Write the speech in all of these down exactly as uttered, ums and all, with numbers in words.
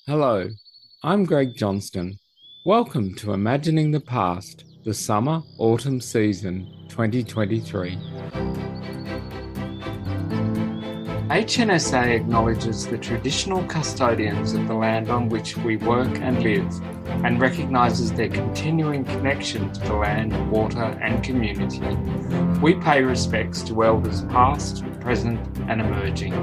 Hello, I'm Greg Johnston. Welcome to Imagining the Past, the Summer Autumn Season twenty twenty-three. H N S A acknowledges the traditional custodians of the land on which we work and live, and recognises their continuing connection to the land, water and community. We pay respects to elders past, present and emerging.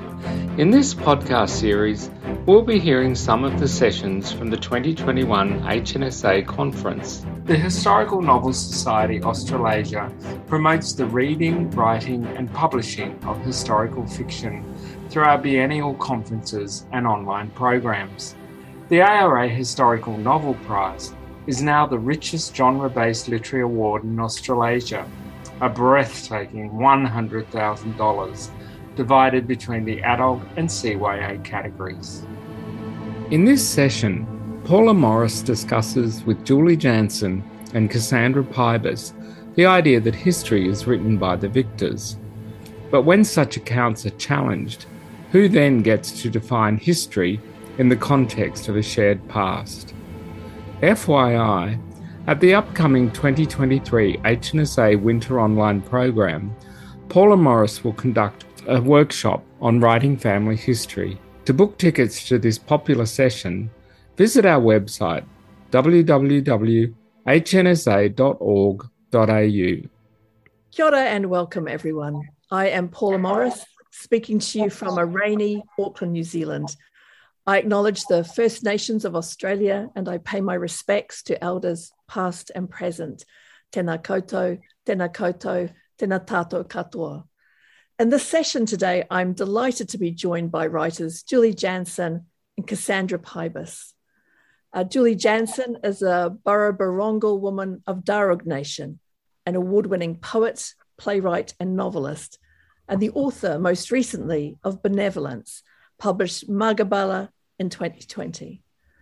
In this podcast series, we'll be hearing some of the sessions from the twenty twenty-one H N S A conference. The Historical Novel Society Australasia promotes the reading, writing and publishing of historical fiction through our biennial conferences and online programs. The A R A Historical Novel Prize is now the richest genre-based literary award in Australasia, a breathtaking one hundred thousand dollars. Divided between the adult and C Y A categories. In this session, Paula Morris discusses with Julie Jansen and Cassandra Pybus the idea that history is written by the victors. But when such accounts are challenged, who then gets to define history in the context of a shared past? F Y I, at the upcoming twenty twenty-three H N S A Winter Online program, Paula Morris will conduct a workshop on writing family history. To book tickets to this popular session, visit our website w w w dot h n s a dot org dot a u. Kia ora and welcome everyone. I am Paula Morris, speaking to you from a rainy Auckland, New Zealand. I acknowledge the First Nations of Australia and I pay my respects to elders past and present. Tēnā koutou, tēnā koutou, tēnā tātou katoa. In this session today, I'm delighted to be joined by writers Julie Jansen and Cassandra Pybus. Uh, Julie Jansen is a Burra-Barongal woman of Darug Nation, an award-winning poet, playwright and novelist, and the author, most recently, of Benevolence, published Magabala in twenty twenty.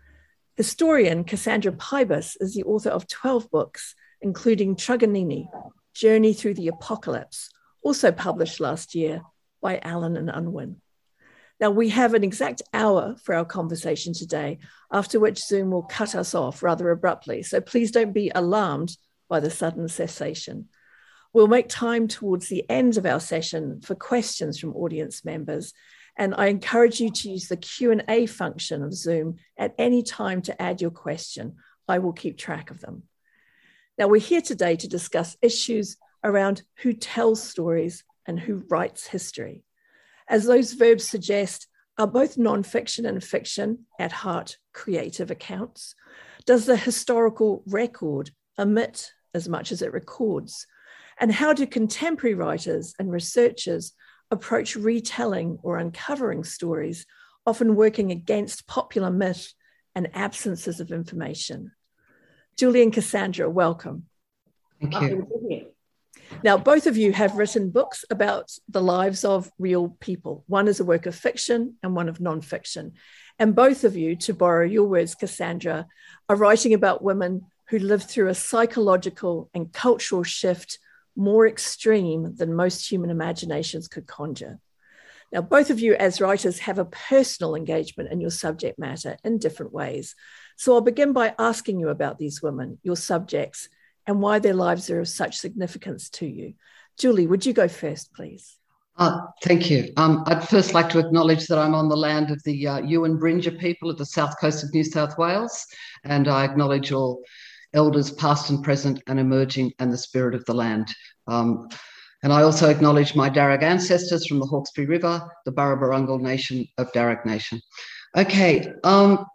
Historian Cassandra Pybus is the author of twelve books, including Truganini, Journey Through the Apocalypse, also published last year by Allen and Unwin. Now, we have an exact hour for our conversation today, after which Zoom will cut us off rather abruptly, so please don't be alarmed by the sudden cessation. We'll make time towards the end of our session for questions from audience members, and I encourage you to use the Q and A function of Zoom at any time to add your question. I will keep track of them. Now, we're here today to discuss issues around who tells stories and who writes history. As those verbs suggest, are both nonfiction and fiction at heart creative accounts? Does the historical record omit as much as it records? And how do contemporary writers and researchers approach retelling or uncovering stories, often working against popular myth and absences of information? Julie and Cassandra, welcome. Thank you. Now, both of you have written books about the lives of real people. One is a work of fiction and one of nonfiction. And both of you, to borrow your words, Cassandra, are writing about women who lived through a psychological and cultural shift more extreme than most human imaginations could conjure. Now, both of you as writers have a personal engagement in your subject matter in different ways. So I'll begin by asking you about these women, your subjects, and why their lives are of such significance to you. Julie, would you go first, please? Uh, thank you. Um, I'd first like to acknowledge that I'm on the land of the uh, Yuin Brinja people of the south coast of New South Wales, and I acknowledge all elders past and present and emerging and the spirit of the land. Um, and I also acknowledge my Darug ancestors from the Hawkesbury River, the Burra-Barongal Nation of Darug Nation. Okay, um,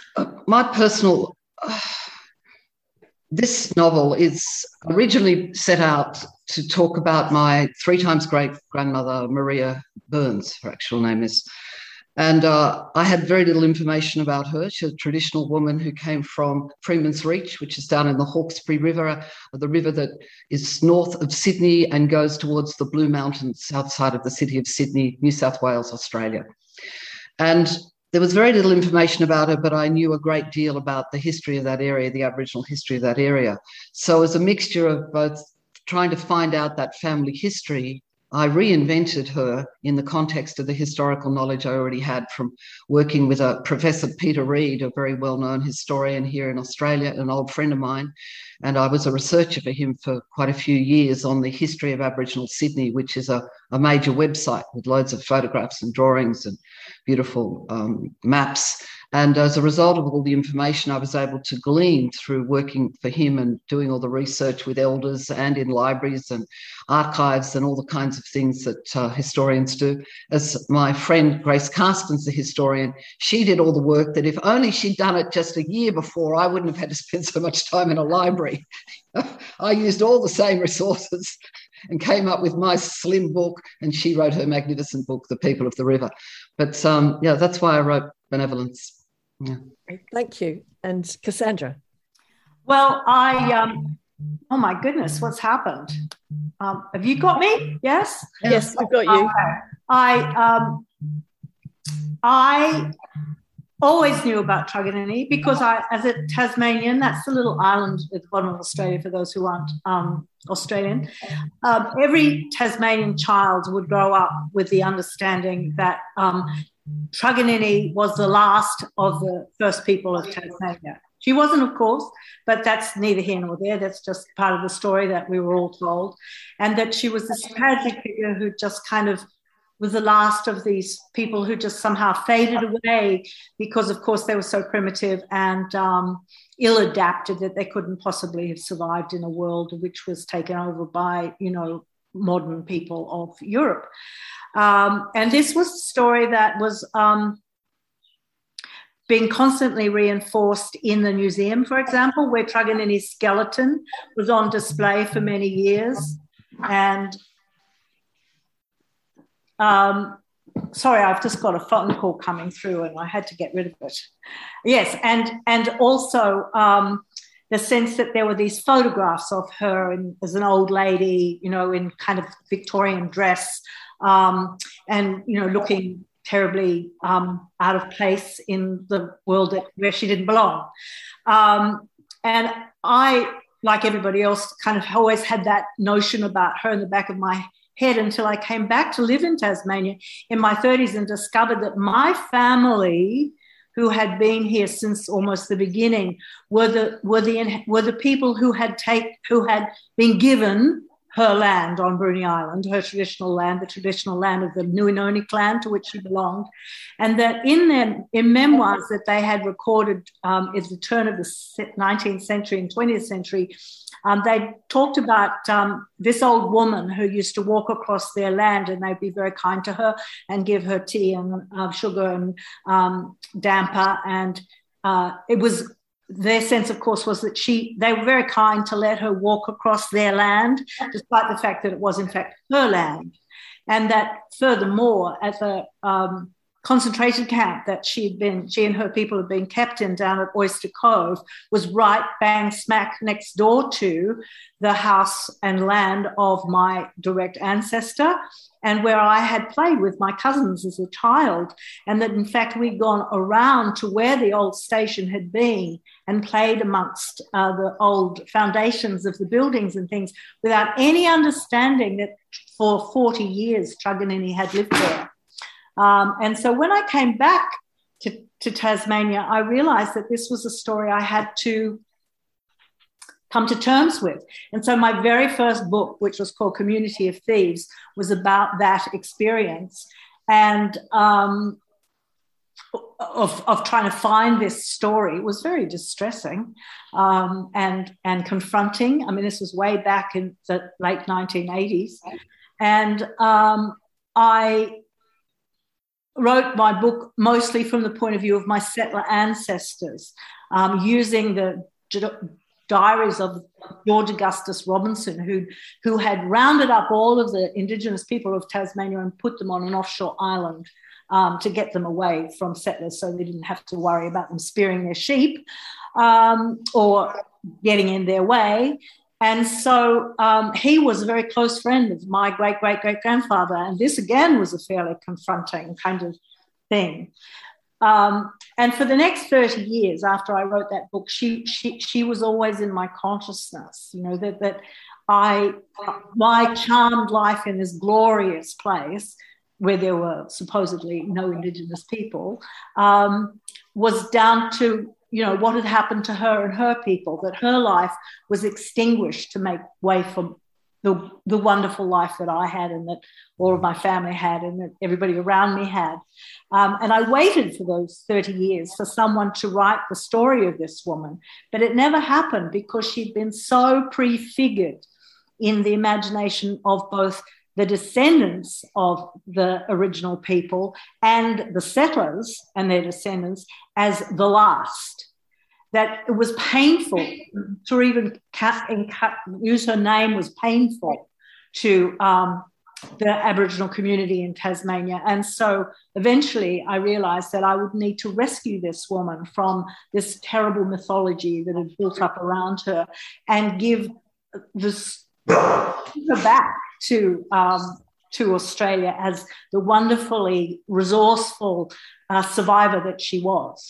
my personal... Uh, This novel is originally set out to talk about my three times great grandmother, Maria Burns, her actual name is. And uh, I had very little information about her. She's a traditional woman who came from Freeman's Reach, which is down in the Hawkesbury River, uh, the river that is north of Sydney and goes towards the Blue Mountains, south side of the city of Sydney, New South Wales, Australia. And there was very little information about her, but I knew a great deal about the history of that area, the Aboriginal history of that area. So as a mixture of both trying to find out that family history I reinvented her in the context of the historical knowledge I already had from working with a Professor Peter Reid, a very well-known historian here in Australia, an old friend of mine. And I was a researcher for him for quite a few years on the history of Aboriginal Sydney, which is a, a major website with loads of photographs and drawings and beautiful um, maps. And as a result of all the information I was able to glean through working for him and doing all the research with elders and in libraries and archives and all the kinds of things that uh, historians do, as my friend Grace Carstens, the historian, she did all the work that if only she'd done it just a year before, I wouldn't have had to spend so much time in a library. I used all the same resources and came up with my slim book, and she wrote her magnificent book, The People of the River. But um, yeah, that's why I wrote Benevolence. Yeah. Thank you. And Cassandra? Well, I, um, oh my goodness, what's happened? Um, have you got me? Yes? Yes, we've got you. Okay. I, um, I always knew about Truganini because I, as a Tasmanian, that's the little island at the bottom of Australia for those who aren't um, Australian. Um, every Tasmanian child would grow up with the understanding that um, Truganini was the last of the first people of Tasmania. She wasn't, of course, but that's neither here nor there. That's just part of the story that we were all told. And that she was this tragic figure who just kind of was the last of these people who just somehow faded away because, of course, they were so primitive and um, ill-adapted that they couldn't possibly have survived in a world which was taken over by, you know, modern people of Europe. Um, and this was a story that was um, being constantly reinforced in the museum, for example, where Truganini's skeleton was on display for many years. And um, sorry, I've just got a phone call coming through and I had to get rid of it. Yes, and, and also um, the sense that there were these photographs of her in, as an old lady, you know, in kind of Victorian dress, Um, and, you know, looking terribly um, out of place in the world that, where she didn't belong. Um, and I, like everybody else, kind of always had that notion about her in the back of my head until I came back to live in Tasmania in my thirties and discovered that my family, who had been here since almost the beginning, were the were the were the people who had take who had been given her land on Bruny Island, her traditional land, the traditional land of the Nuinoni clan to which she belonged, and that in their in memoirs that they had recorded um, at the turn of the nineteenth century and twentieth century, um, they talked about um, this old woman who used to walk across their land, and they'd be very kind to her and give her tea and uh, sugar and um, damper, and uh, it was. Their sense, of course, was that she they were very kind to let her walk across their land, despite the fact that it was, in fact, her land. And that, furthermore, at the um, concentration camp that she had been, she and her people had been kept in down at Oyster Cove, was right bang smack next door to the house and land of my direct ancestor, and where I had played with my cousins as a child, and that, in fact, we'd gone around to where the old station had been and played amongst uh, the old foundations of the buildings and things without any understanding that for forty years Truganini had lived there. Um, and so when I came back to, to Tasmania, I realised that this was a story I had to come to terms with. And so my very first book, which was called Community of Thieves, was about that experience and um, of, of trying to find this story. It was very distressing um, and, and confronting. I mean, this was way back in the late nineteen eighties. And um, I wrote my book mostly from the point of view of my settler ancestors, um, using the diaries of George Augustus Robinson, who, who had rounded up all of the Indigenous people of Tasmania and put them on an offshore island um, to get them away from settlers so they didn't have to worry about them spearing their sheep um, or getting in their way. And so um, he was a very close friend of my great-great-great-grandfather, and this again was a fairly confronting kind of thing. Um, and for the next thirty years after I wrote that book, she she she was always in my consciousness, you know, that that I, my charmed life in this glorious place where there were supposedly no Indigenous people um, was down to, you know, what had happened to her and her people, that her life was extinguished to make way for the, the wonderful life that I had and that all of my family had and that everybody around me had. Um, and I waited for those thirty years for someone to write the story of this woman, but it never happened because she'd been so prefigured in the imagination of both the descendants of the original people and the settlers and their descendants as the last, that it was painful to even cut and cut, use her name was painful to um, the Aboriginal community in Tasmania. And so eventually I realised that I would need to rescue this woman from this terrible mythology that had built up around her and give this her back to um, to Australia as the wonderfully resourceful uh, survivor that she was.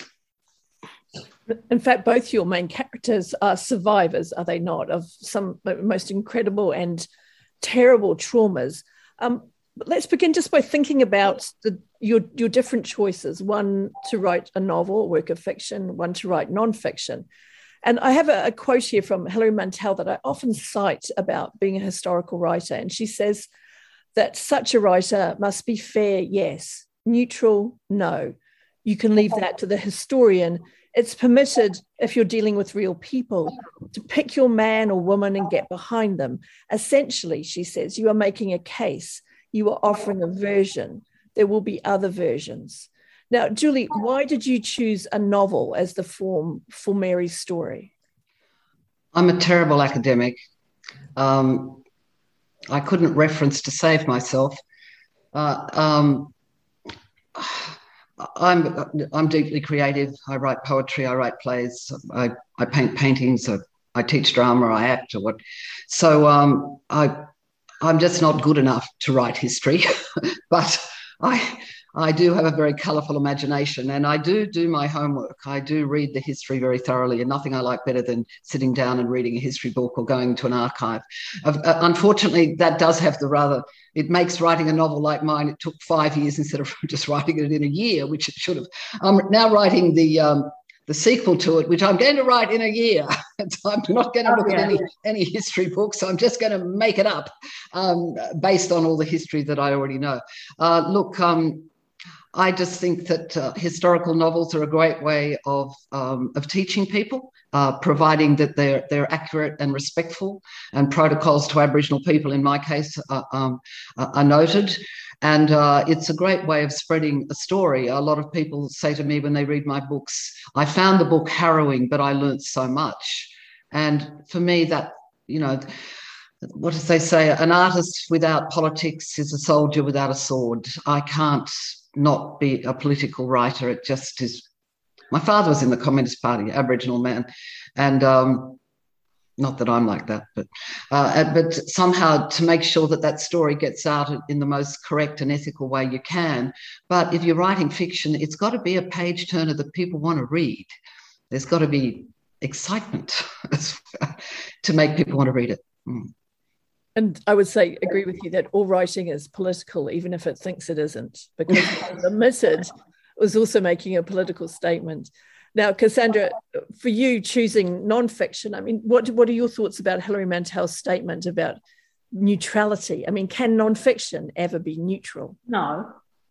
In fact, both your main characters are survivors, are they not, of some most incredible and terrible traumas. Um, but let's begin just by thinking about the, your, your different choices, one to write a novel, a work of fiction, one to write non-fiction. And I have a, a quote here from Hilary Mantel that I often cite about being a historical writer. And she says that such a writer must be fair, yes, neutral, no. You can leave that to the historian. It's permitted, if you're dealing with real people, to pick your man or woman and get behind them. Essentially, she says, you are making a case. You are offering a version. There will be other versions. Now, Julie, why did you choose a novel as the form for Mary's story? I'm a terrible academic. Um, I couldn't reference to save myself. Uh, um, I'm I'm deeply creative. I write poetry. I write plays. I, I paint paintings. I, I teach drama. I act. Or what? So um, I I'm just not good enough to write history, but I. I do have a very colourful imagination, and I do do my homework. I do read the history very thoroughly, and nothing I like better than sitting down and reading a history book or going to an archive. Uh, unfortunately, that does have the rather, it makes writing a novel like mine, it took five years instead of just writing it in a year, which it should have. I'm now writing the um, the sequel to it, which I'm going to write in a year. So I'm not going to look oh, yeah. at any, any history books. I'm just going to make it up um, based on all the history that I already know. Uh, look, um, I just think that uh, historical novels are a great way of um, of teaching people, uh, providing that they're they're accurate and respectful, and protocols to Aboriginal people, in my case, uh, um, are noted. And uh, it's a great way of spreading a story. A lot of people say to me when they read my books, I found the book harrowing, but I learned so much. And for me, that, you know, what does they say? An artist without politics is a soldier without a sword. I can't not be a political writer. It just is. My father was in the Communist Party, Aboriginal man, and um, not that I'm like that, but uh, but somehow to make sure that that story gets out in the most correct and ethical way you can. But if you're writing fiction, it's got to be a page turner that people want to read. There's got to be excitement to make people want to read it. Mm. And I would say, agree with you that all writing is political, even if it thinks it isn't, because the omitted was also making a political statement. Now, Cassandra, for you choosing non-fiction, I mean, what, what are your thoughts about Hilary Mantel's statement about neutrality? I mean, can non-fiction ever be neutral? No.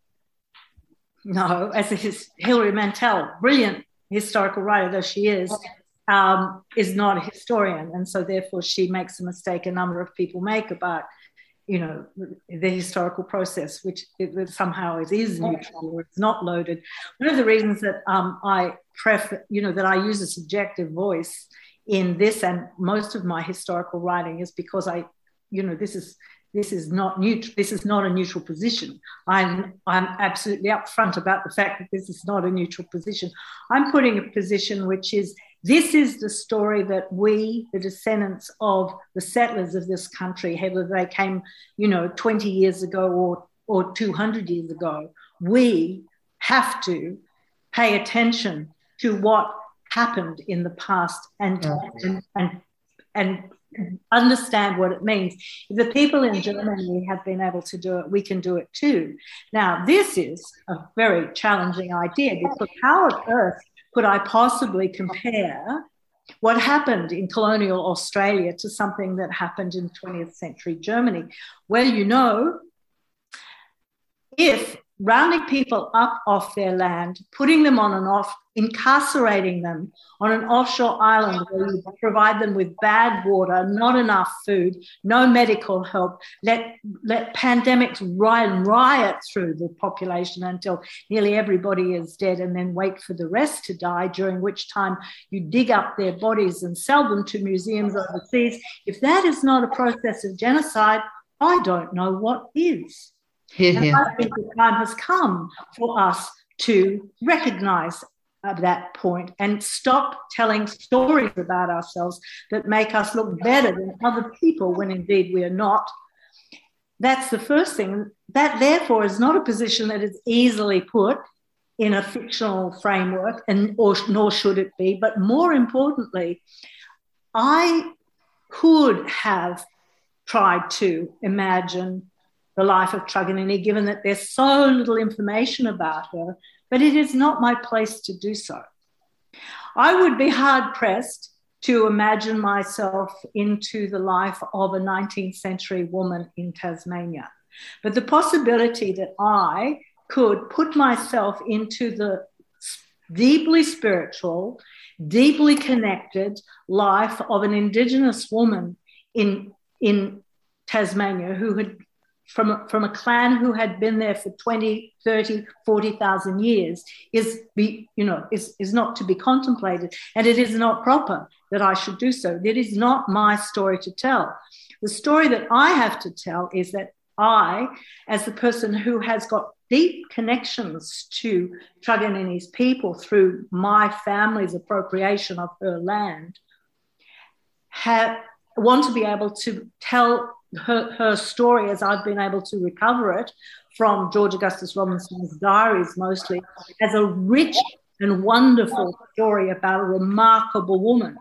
No, as a his, Hilary Mantel, brilliant historical writer though she is, Um, is not a historian, and so therefore she makes a mistake a number of people make about, you know, the historical process, which it, somehow it is neutral or it's not loaded. One of the reasons that um, I prefer, you know, that I use a subjective voice in this and most of my historical writing is because I, you know, this is this is not neutral. This is not a neutral position. I'm I'm absolutely upfront about the fact that this is not a neutral position. I'm putting a position which is, this is the story that we, the descendants of the settlers of this country, whether they came, you know, twenty years ago or, or two hundred years ago, we have to pay attention to what happened in the past and, and, and, and understand what it means. If the people in Germany have been able to do it, we can do it too. Now, this is a very challenging idea, because how on earth could I possibly compare what happened in colonial Australia to something that happened in twentieth century Germany? Well, you know, if rounding people up off their land, putting them on and off, incarcerating them on an offshore island where you provide them with bad water, not enough food, no medical help, let, let pandemics riot, riot through the population until nearly everybody is dead, and then wait for the rest to die, during which time you dig up their bodies and sell them to museums overseas. If that is not a process of genocide, I don't know what is. Here, and here. I think the time has come for us to recognise uh, that point and stop telling stories about ourselves that make us look better than other people when indeed we are not. That's the first thing. That, therefore, is not a position that is easily put in a fictional framework, and or nor should it be. But more importantly, I could have tried to imagine the life of Truganini, given that there's so little information about her, but it is not my place to do so. I would be hard-pressed to imagine myself into the life of a nineteenth century woman in Tasmania. But the possibility that I could put myself into the deeply spiritual, deeply connected life of an Indigenous woman in, in Tasmania who had From a, from a clan who had been there for twenty, thirty, forty thousand years is, be, you know, is, is not to be contemplated. And it is not proper that I should do so. It is not my story to tell. The story that I have to tell is that I, as the person who has got deep connections to Truganini's people through my family's appropriation of her land, have, want to be able to tell Her, her story, as I've been able to recover it from George Augustus Robinson's diaries mostly, as a rich and wonderful story about a remarkable woman,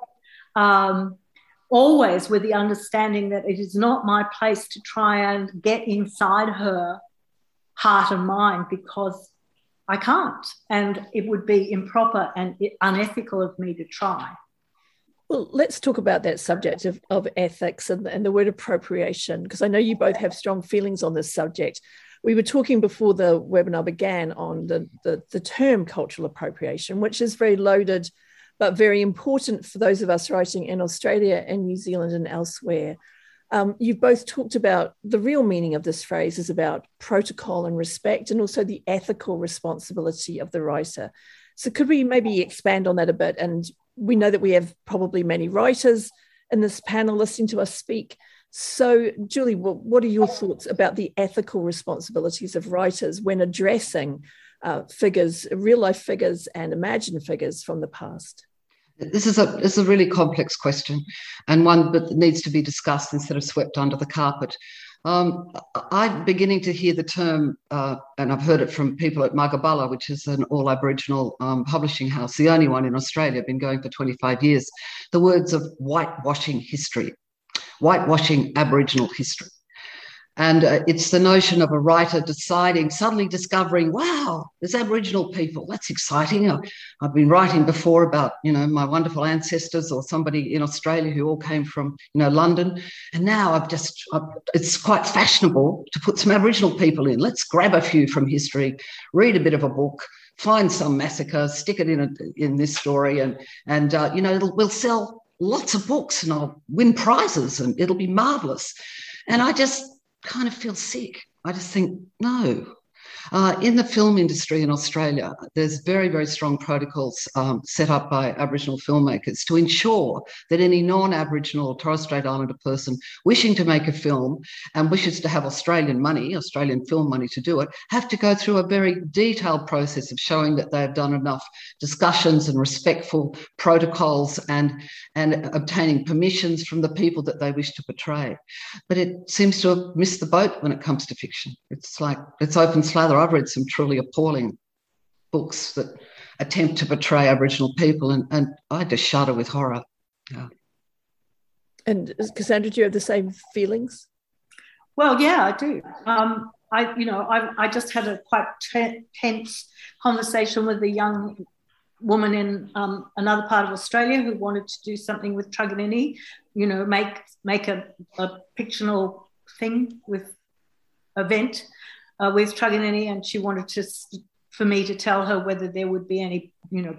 um, always with the understanding that it is not my place to try and get inside her heart and mind, because I can't, and it would be improper and unethical of me to try. Well, let's talk about that subject of, of ethics and, and the word appropriation, because I know you both have strong feelings on this subject. We were talking before the webinar began on the, the, the term cultural appropriation, which is very loaded, but very important for those of us writing in Australia and New Zealand and elsewhere. Um, you've both talked about the real meaning of this phrase is about protocol and respect, and also the ethical responsibility of the writer. So could we maybe expand on that a bit? And we know that we have probably many writers in this panel listening to us speak. So, Julie, what are your thoughts about the ethical responsibilities of writers when addressing uh, figures, real-life figures and imagined figures from the past? This is a this is a really complex question, and one that needs to be discussed instead of swept under the carpet. Um, I'm beginning to hear the term, uh, and I've heard it from people at Magabala, which is an all-Aboriginal um, publishing house, the only one in Australia, been going for twenty-five years, the words of whitewashing history, whitewashing Aboriginal history. And uh, it's the notion of a writer deciding, suddenly discovering, wow, there's Aboriginal people. That's exciting. I, I've been writing before about, you know, my wonderful ancestors or somebody in Australia who all came from, you know, London. And now I've just, I've, it's quite fashionable to put some Aboriginal people in. Let's grab a few from history, read a bit of a book, find some massacre, stick it in a, in this story, and, and uh, you know, it'll, we'll sell lots of books and I'll win prizes and it'll be marvellous. And I just kind of feel sick. I just think, no. Uh, in the film industry in Australia, there's very, very strong protocols um, set up by Aboriginal filmmakers to ensure that any non-Aboriginal or Torres Strait Islander person wishing to make a film and wishes to have Australian money, Australian film money to do it, have to go through a very detailed process of showing that they've done enough discussions and respectful protocols and, and obtaining permissions from the people that they wish to portray. But it seems to have missed the boat when it comes to fiction. It's like, it's open slather. I've read some truly appalling books that attempt to portray Aboriginal people, and, and I just shudder with horror. Yeah. And Cassandra, do you have the same feelings? Well, yeah, I do. Um, I, you know, I, I just had a quite t- tense conversation with a young woman in um, another part of Australia who wanted to do something with Truganini, you know, make make a, a fictional thing with event uh, with Truganini, and she wanted to for me to tell her whether there would be any, you know,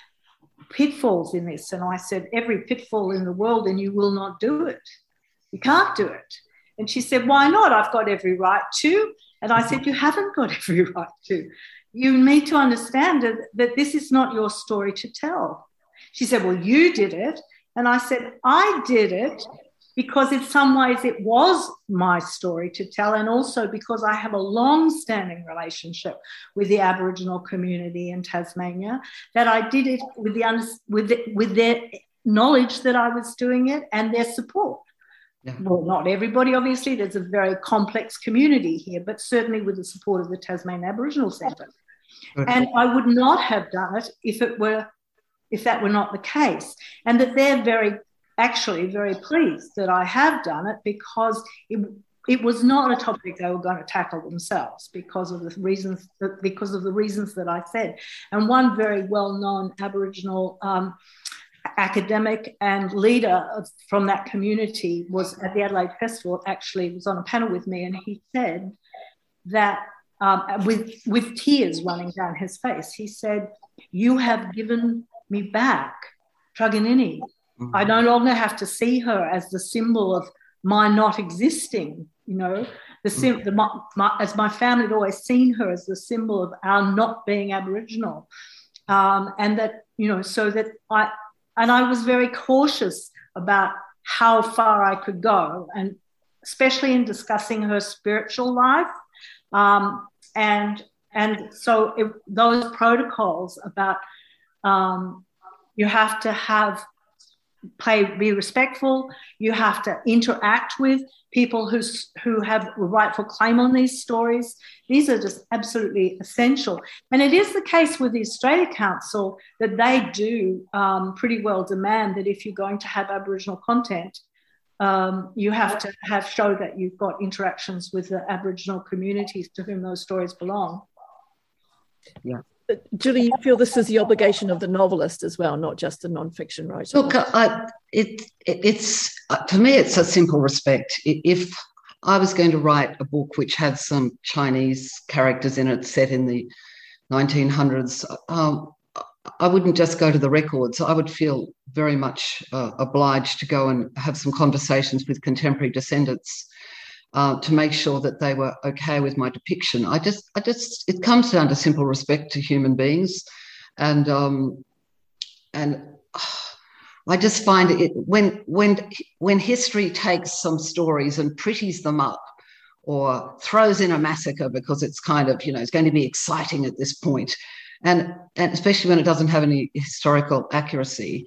pitfalls in this. And I said, every pitfall in the world, and you will not do it. You can't do it. And she said, why not? I've got every right to. And I said, you haven't got every right to. You need to understand that, that this is not your story to tell. She said, well, you did it. And I said, I did it because in some ways it was my story to tell, and also because I have a long-standing relationship with the Aboriginal community in Tasmania, that I did it with, the, with, the, with their knowledge that I was doing it and their support. Yeah. Well, not everybody, obviously. There's a very complex community here, but certainly with the support of the Tasmanian Aboriginal Centre. Okay. And I would not have done it if it were, if that were not the case. And that they're very, actually very pleased that I have done it, because it, it was not a topic they were going to tackle themselves because of the reasons that, because of the reasons that I said. And one very well-known Aboriginal um, academic and leader of, from that community was at the Adelaide Festival, actually was on a panel with me, and he said that um, with, with tears running down his face, he said, you have given me back Truganini. Mm-hmm. I no longer have to see her as the symbol of my not existing, you know, the, sim- the my, my, as my family had always seen her as the symbol of our not being Aboriginal. Um, and that, you know, so that I, and I was very cautious about how far I could go, and especially in discussing her spiritual life. Um, and and so it, those protocols about um, you have to have, play, be respectful, you have to interact with people who, who have a rightful claim on these stories. These are just absolutely essential. And it is the case with the Australia Council that they do um, pretty well demand that if you're going to have Aboriginal content, um, you have to have show that you've got interactions with the Aboriginal communities to whom those stories belong. Yeah. Julie, you feel this is the obligation of the novelist as well, not just the non-fiction writer? Look, I, it, it, it's to me, it's a simple respect. If I was going to write a book which had some Chinese characters in it set in the nineteen hundreds, um, I wouldn't just go to the records. I would feel very much uh, obliged to go and have some conversations with contemporary descendants Uh, to make sure that they were okay with my depiction. I just, I just, it comes down to simple respect to human beings, and um, and oh, I just find it when when when history takes some stories and pretties them up, or throws in a massacre because it's kind of, you know, it's going to be exciting at this point, and and especially when it doesn't have any historical accuracy,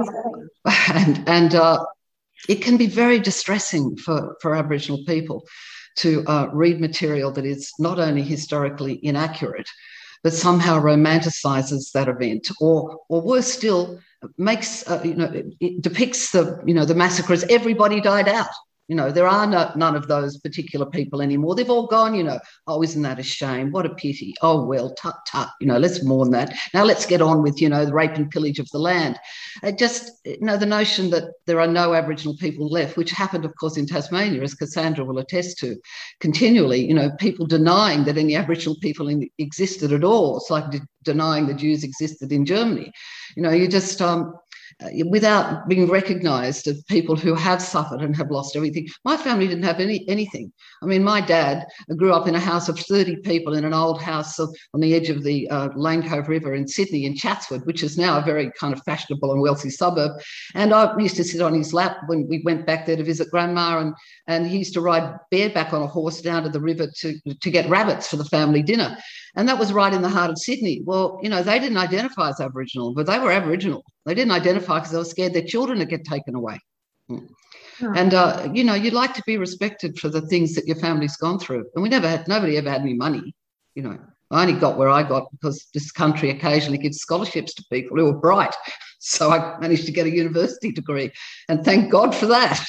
and and. Uh, It can be very distressing for, for Aboriginal people to uh, read material that is not only historically inaccurate, but somehow romanticises that event, or or worse still, makes uh, you know, it, it depicts the you know the massacre as everybody died out. You know, there are no, none of those particular people anymore. They've all gone, you know, oh, isn't that a shame? What a pity. Oh, well, tut, tut, you know, let's mourn that. Now let's get on with, you know, the rape and pillage of the land. It just, you know, the notion that there are no Aboriginal people left, which happened, of course, in Tasmania, as Cassandra will attest to, continually, you know, people denying that any Aboriginal people in, existed at all. It's like de- denying the Jews existed in Germany. You know, you just... Um, without being recognised as people who have suffered and have lost everything. My family didn't have any anything. I mean, my dad grew up in a house of thirty people in an old house on the edge of the uh, Lane Cove River in Sydney, in Chatswood, which is now a very kind of fashionable and wealthy suburb. And I used to sit on his lap when we went back there to visit Grandma, and, and he used to ride bareback on a horse down to the river to, to get rabbits for the family dinner. And that was right in the heart of Sydney. Well, you know, they didn't identify as Aboriginal, but they were Aboriginal. They didn't identify because they were scared their children would get taken away. Mm. Oh. And, uh, you know, you'd like to be respected for the things that your family's gone through. And we never had, nobody ever had any money, you know. I only got where I got because this country occasionally gives scholarships to people who are bright. So I managed to get a university degree, and thank God for that.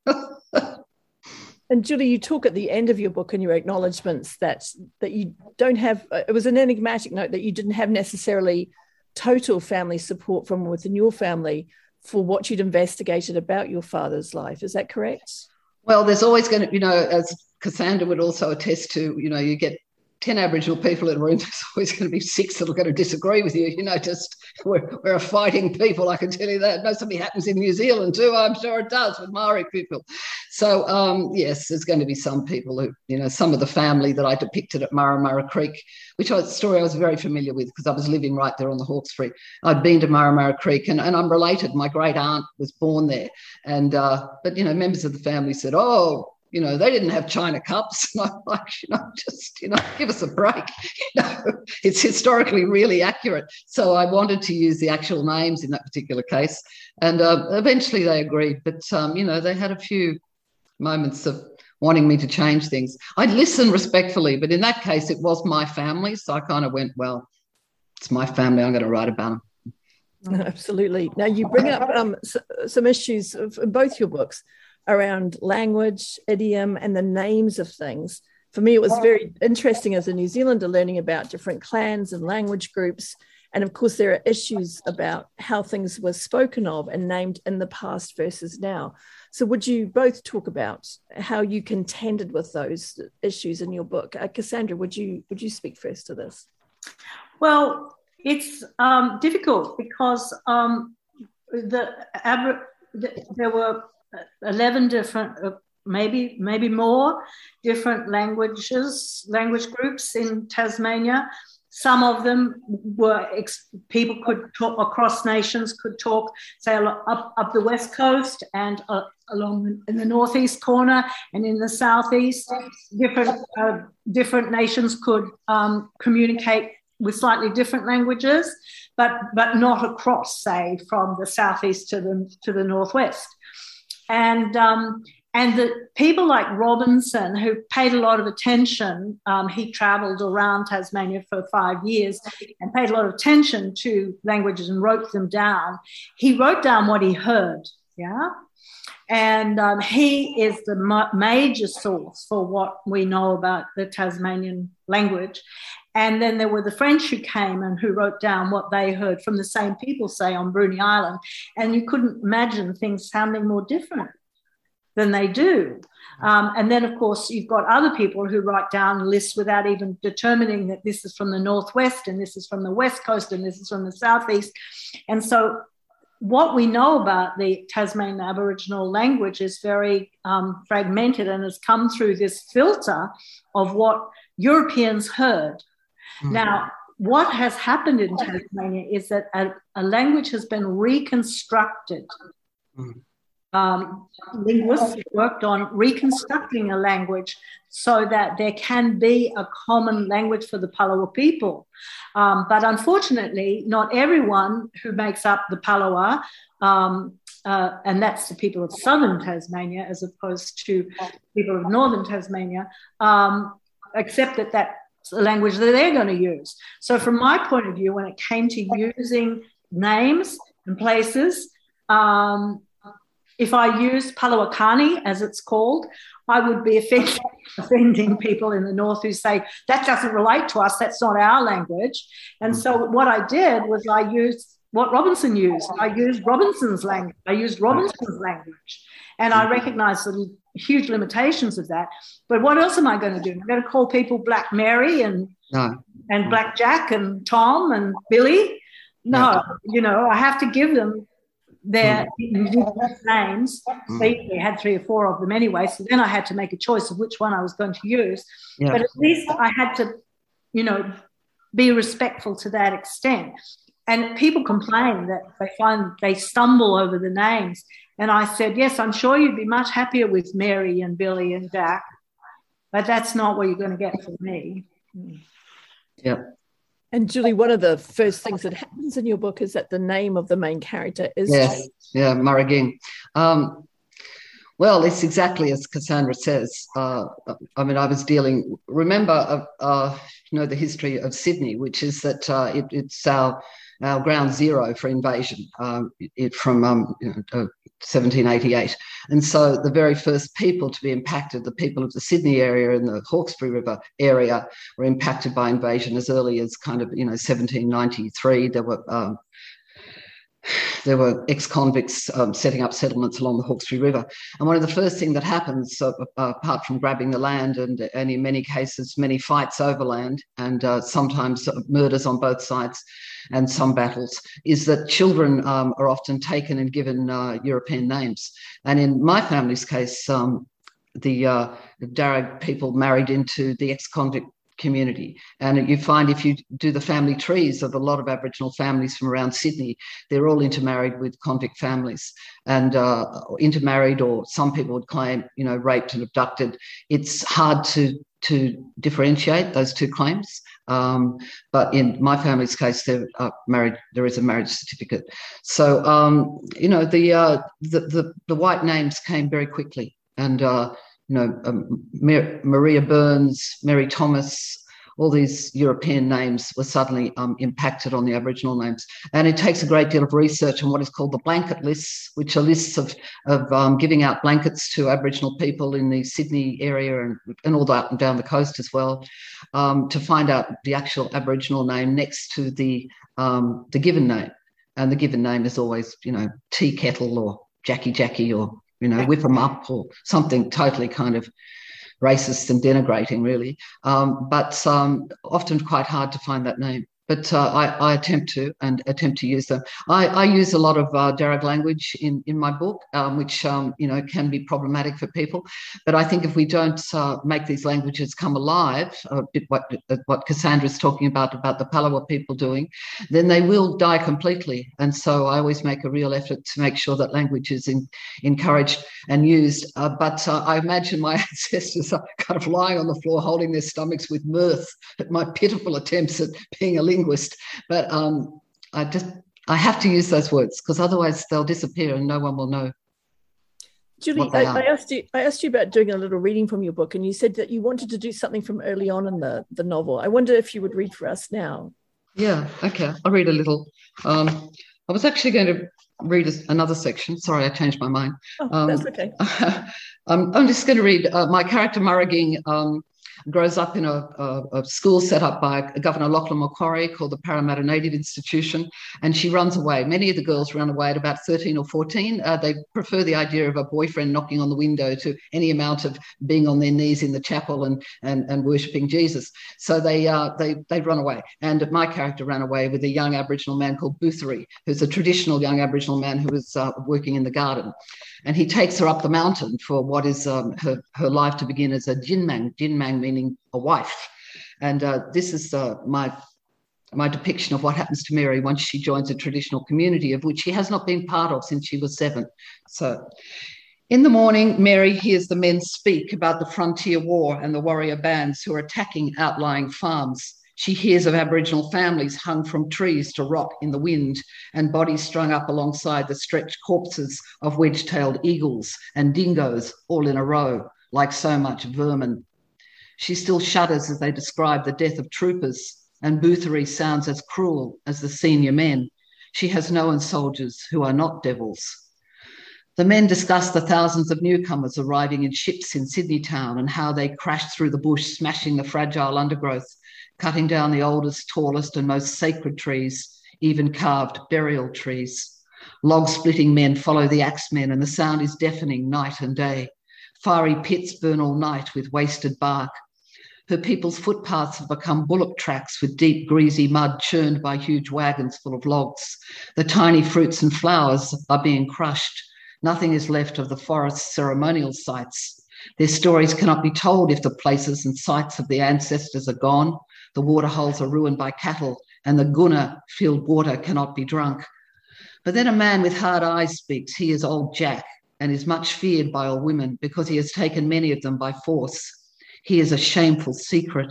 And Julie, you talk at the end of your book in your acknowledgements that that you don't have, it was an enigmatic note that you didn't have necessarily total family support from within your family for what you'd investigated about your father's life. Is that correct? Well, there's always going to, you know, as Cassandra would also attest to, you know, you get ten Aboriginal people in a room, there's always going to be six that are going to disagree with you. You know, just we're, we're a fighting people, I can tell you that. No, something happens in New Zealand too, I'm sure it does, with Maori people. So, um, yes, there's going to be some people who, you know, some of the family that I depicted at Murra Creek, which was a story I was very familiar with because I was living right there on the Hawkesbury. I'd been to Murra Creek, and, and I'm related. My great aunt was born there. And, uh, but, you know, members of the family said, oh, you know, they didn't have china cups. And I'm like, you know, just, you know, give us a break. You know, it's historically really accurate. So I wanted to use the actual names in that particular case. And uh, eventually they agreed. But, um, you know, they had a few moments of wanting me to change things. I'd listen respectfully, but in that case, it was my family. So I kind of went, well, it's my family. I'm going to write about them. Absolutely. Now, you bring up um, some issues of, in both your books around language, idiom, and the names of things. For me, it was very interesting as a New Zealander learning about different clans and language groups. And of course, there are issues about how things were spoken of and named in the past versus now. So would you both talk about how you contended with those issues in your book? Uh, Cassandra, would you would you speak first to this? Well, it's um, difficult because um, the, the there were eleven different, uh, maybe maybe more different languages, language groups in Tasmania. Some of them were, ex- people could talk across nations, could talk, say, up, up the west coast and uh, along in the northeast corner and in the southeast. Different, uh, different nations could um, communicate with slightly different languages, but, but not across, say, from the southeast to the, to the northwest. And um, and the people like Robinson, who paid a lot of attention, um, he travelled around Tasmania for five years and paid a lot of attention to languages and wrote them down. He wrote down what he heard, yeah? And um, he is the ma- major source for what we know about the Tasmanian language. And then there were the French who came and who wrote down what they heard from the same people, say, on Bruny Island. And you couldn't imagine things sounding more different than they do. Um, and then, of course, you've got other people who write down lists without even determining that this is from the northwest and this is from the west coast and this is from the southeast. And so what we know about the Tasmanian Aboriginal language is very um, fragmented and has come through this filter of what Europeans heard. Mm. Now, what has happened in Tasmania is that a, a language has been reconstructed. Mm. Um, linguists worked on reconstructing a language so that there can be a common language for the Palawa people. Um, but unfortunately, not everyone who makes up the Palawa, um, uh, and that's the people of southern Tasmania as opposed to people of northern Tasmania, um, accept that that's the language that they're going to use. So from my point of view, when it came to using names and places, um, if I used Palawakani, as it's called, I would be offending, offending people in the north who say, that doesn't relate to us, that's not our language. And so what I did was I used what Robinson used. I used Robinson's language. I used Robinson's language. And I recognized the huge limitations of that. But what else am I going to do? I'm going to call people Black Mary and, no. and Black Jack and Tom and Billy? No, no. You know, I have to give them their indigenous names. They had three or four of them anyway, so then I had to make a choice of which one I was going to use. Yeah. But at least I had to, you know, be respectful to that extent. And people complain that they find they stumble over the names. And I said, yes, I'm sure you'd be much happier with Mary and Billy and Jack, but that's not what you're going to get from me. Yeah. And Julie, one of the first things that happens in your book is that the name of the main character is yes, changed. yeah, Murraging. Um, well, it's exactly as Cassandra says. Uh, I mean, I was dealing. Remember, uh, uh, you know, the history of Sydney, which is that uh, it, it's our our ground zero for invasion um, it, from um, you know, uh, seventeen eighty-eight. And so the very first people to be impacted, the people of the Sydney area and the Hawkesbury River area, were impacted by invasion as early as kind of, you know, seventeen ninety-three. There were um, there were ex-convicts um, setting up settlements along the Hawkesbury River. And one of the first things that happens, uh, uh, apart from grabbing the land and, and in many cases, many fights over land and uh, sometimes murders on both sides and some battles, is that children um, are often taken and given uh, European names. And in my family's case, um, the, uh, the Darug people married into the ex-convict community. And you find if you do the family trees of a lot of Aboriginal families from around Sydney, they're all intermarried with convict families and uh, intermarried, or some people would claim, you know, raped and abducted. It's hard to to differentiate those two claims. Um, but in my family's case, they're uh, married. There is a marriage certificate. So, um, you know, the, uh, the, the, the white names came very quickly. And, uh, you know, um, Mar- Maria Burns, Mary Thomas, all these European names were suddenly um, impacted on the Aboriginal names. And it takes a great deal of research on what is called the blanket lists, which are lists of, of um, giving out blankets to Aboriginal people in the Sydney area and, and all that and down the coast as well, um, to find out the actual Aboriginal name next to the, um, the given name. And the given name is always, you know, tea kettle or Jackie Jackie or, you know, whip 'em up or something totally kind of racist and denigrating, really, um, but um, often quite hard to find that name. But uh, I, I attempt to and attempt to use them. I, I use a lot of uh, Darug language in, in my book, um, which um, you know, can be problematic for people. But I think if we don't uh, make these languages come alive, a bit what what Cassandra's talking about about the Palawa people doing, then they will die completely. And so I always make a real effort to make sure that language is in, encouraged and used. Uh, but uh, I imagine my ancestors are kind of lying on the floor, holding their stomachs with mirth at my pitiful attempts at being a linguist, but um, I just I have to use those words because otherwise they'll disappear and no one will know. Julie, I, I asked you I asked you about doing a little reading from your book, and you said that you wanted to do something from early on in the, the novel. I wonder if you would read for us now. Yeah, okay, I'll read a little. Um, I was actually going to read another section. Sorry, I changed my mind. Oh, um, that's okay. I'm, I'm just going to read uh, my character Murraging. Um, grows up in a, a, a school set up by Governor Lachlan Macquarie called the Parramatta Native Institution, and she runs away. Many of the girls run away at about thirteen or fourteen. Uh, they prefer the idea of a boyfriend knocking on the window to any amount of being on their knees in the chapel and and, and worshipping Jesus. So they uh, they they run away. And my character ran away with a young Aboriginal man called Boothery, who's a traditional young Aboriginal man who was uh, working in the garden. And he takes her up the mountain for what is um, her, her life to begin as a jinmang, jinmang meaning a wife. And uh, this is uh, my, my depiction of what happens to Mary once she joins a traditional community of which she has not been part of since she was seven. So in the morning, Mary hears the men speak about the frontier war and the warrior bands who are attacking outlying farms. She hears of Aboriginal families hung from trees to rot in the wind and bodies strung up alongside the stretched corpses of wedge-tailed eagles and dingoes all in a row, like so much vermin. She still shudders as they describe the death of troopers, and Boothery sounds as cruel as the senior men. She has known soldiers who are not devils. The men discuss the thousands of newcomers arriving in ships in Sydney town and how they crashed through the bush, smashing the fragile undergrowth, cutting down the oldest, tallest and most sacred trees, even carved burial trees. Log-splitting men follow the axemen and the sound is deafening night and day. Fiery pits burn all night with wasted bark. Her people's footpaths have become bullock tracks with deep, greasy mud churned by huge wagons full of logs. The tiny fruits and flowers are being crushed. Nothing is left of the forest's ceremonial sites. Their stories cannot be told if the places and sites of the ancestors are gone. The waterholes are ruined by cattle, and the guna-filled water cannot be drunk. But then a man with hard eyes speaks. He is old Jack and is much feared by all women because he has taken many of them by force. He is a shameful secret.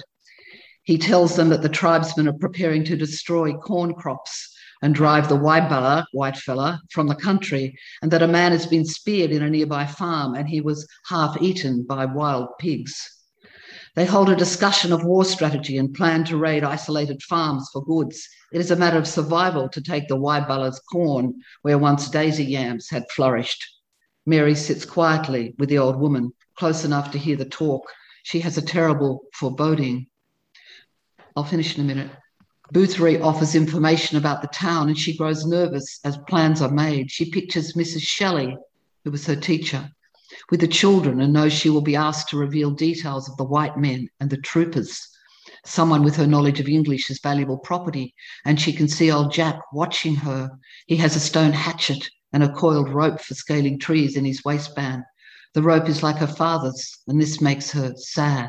He tells them that the tribesmen are preparing to destroy corn crops and drive the Waibala, white fella, from the country, and that a man has been speared in a nearby farm and he was half eaten by wild pigs. They hold a discussion of war strategy and plan to raid isolated farms for goods. It is a matter of survival to take the Waiballa's corn where once daisy yams had flourished. Mary sits quietly with the old woman, close enough to hear the talk. She has a terrible foreboding. I'll finish in a minute. Boothery offers information about the town and she grows nervous as plans are made. She pictures Missus Shelley, who was her teacher, with the children and knows she will be asked to reveal details of the white men and the troopers. Someone with her knowledge of English is valuable property, and she can see old Jack watching her. He has a stone hatchet and a coiled rope for scaling trees in his waistband. The rope is like her father's, and this makes her sad.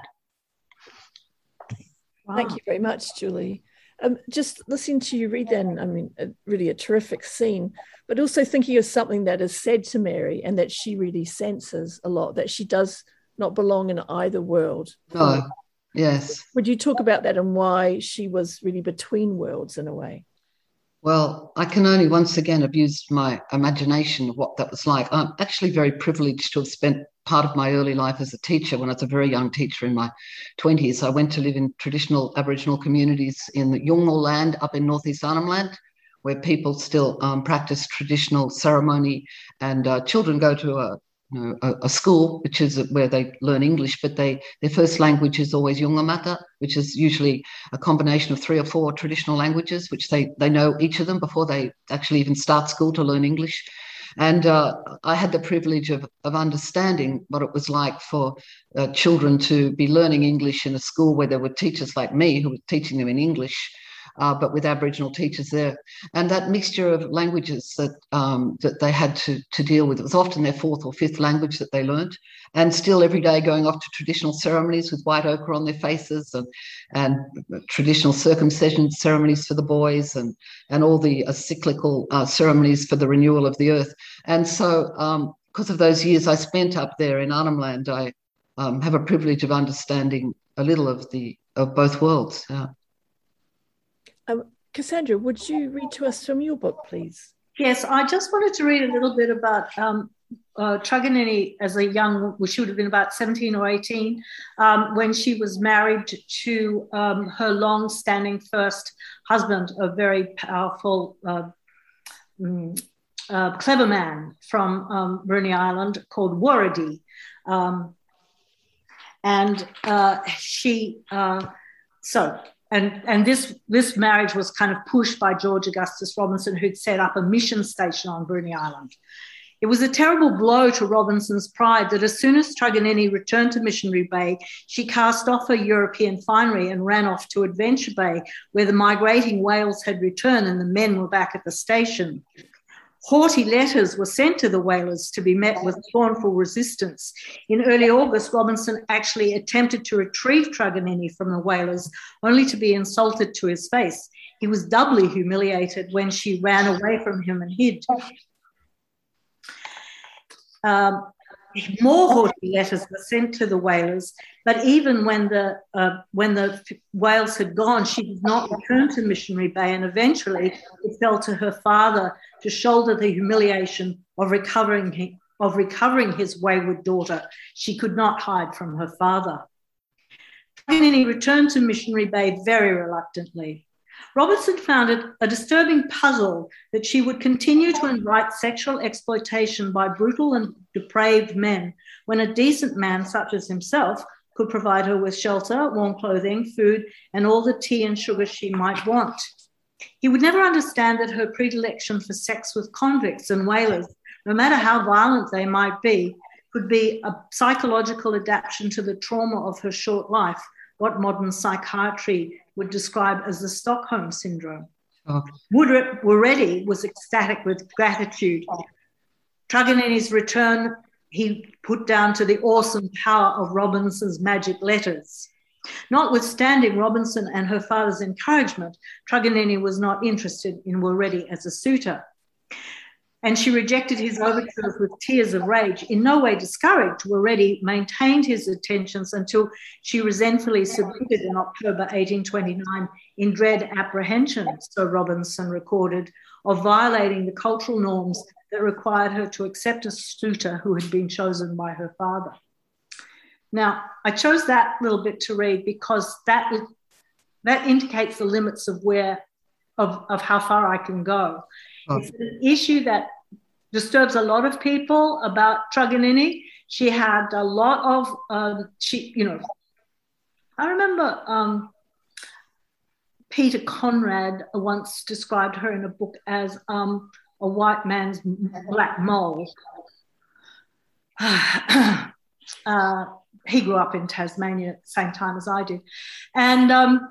Wow. Thank you very much, Julie. Um, just listening to you read then, I mean, a, really a terrific scene, but also thinking of something that is said to Mary and that she really senses a lot, that she does not belong in either world. No, yes. Would you talk about that and why she was really between worlds in a way? Well, I can only once again abuse my imagination of what that was like. I'm actually very privileged to have spent part of my early life as a teacher. When I was a very young teacher in my twenties, I went to live in traditional Aboriginal communities in the Yolngu land up in northeast Arnhem Land, where people still um, practice traditional ceremony, and uh, children go to a, you know, a, a school, which is where they learn English, but they their first language is always Yungamata, which is usually a combination of three or four traditional languages, which they, they know each of them before they actually even start school to learn English. And uh, I had the privilege of, of understanding what it was like for uh, children to be learning English in a school where there were teachers like me who were teaching them in English, uh, but with Aboriginal teachers there. And that mixture of languages that um, that they had to, to deal with, it was often their fourth or fifth language that they learned, and still every day going off to traditional ceremonies with white ochre on their faces, and, and traditional circumcision ceremonies for the boys, and, and all the uh, cyclical uh, ceremonies for the renewal of the earth. And so um, because of those years I spent up there in Arnhem Land, I um, have a privilege of understanding a little of the of both worlds. Yeah. Um, Cassandra, would you read to us from your book, please? Yes, I just wanted to read a little bit about um, uh, Truganini as a young, well, she would have been about seventeen or eighteen, um, when she was married to um, her long-standing first husband, a very powerful, uh, mm, uh, clever man from um, Bruny Island called Waradi. Um, and uh, she, uh, so... And, and this, this marriage was kind of pushed by George Augustus Robinson, who'd set up a mission station on Bruny Island. It was a terrible blow to Robinson's pride that as soon as Truganini returned to Missionary Bay, she cast off her European finery and ran off to Adventure Bay, where the migrating whales had returned and the men were back at the station. Haughty letters were sent to the whalers to be met with scornful resistance. In early August, Robinson actually attempted to retrieve Truganini from the whalers, only to be insulted to his face. He was doubly humiliated when she ran away from him and hid. Um, more haughty letters were sent to the whalers, but even when the uh, when the whales had gone, she did not return to Missionary Bay, and eventually it fell to her father to shoulder the humiliation of recovering of recovering his wayward daughter. She could not hide from her father. Truganini returned to Missionary Bay very reluctantly. Robinson found it a disturbing puzzle that she would continue to invite sexual exploitation by brutal and depraved men when a decent man such as himself could provide her with shelter, warm clothing, food, and all the tea and sugar she might want. He would never understand that her predilection for sex with convicts and whalers, no matter how violent they might be, could be a psychological adaptation to the trauma of her short life, what modern psychiatry would describe as the Stockholm Syndrome. Oh. Waradi was ecstatic with gratitude. Truganini's return he put down to the awesome power of Robinson's magic letters. Notwithstanding Robinson and her father's encouragement, Truganini was not interested in Waradi as a suitor. And she rejected his overtures with tears of rage. In no way discouraged, Waradi maintained his attentions until she resentfully submitted in October eighteen twenty-nine in dread apprehension, so Robinson recorded, of violating the cultural norms that required her to accept a suitor who had been chosen by her father. Now, I chose that little bit to read because that that indicates the limits of where of, of how far I can go. Oh. It's an issue that disturbs a lot of people about Truganini. She had a lot of um, she, you know, I remember um, Peter Conrad once described her in a book as um, a white man's black mole. uh, he grew up in Tasmania at the same time as I did. And um,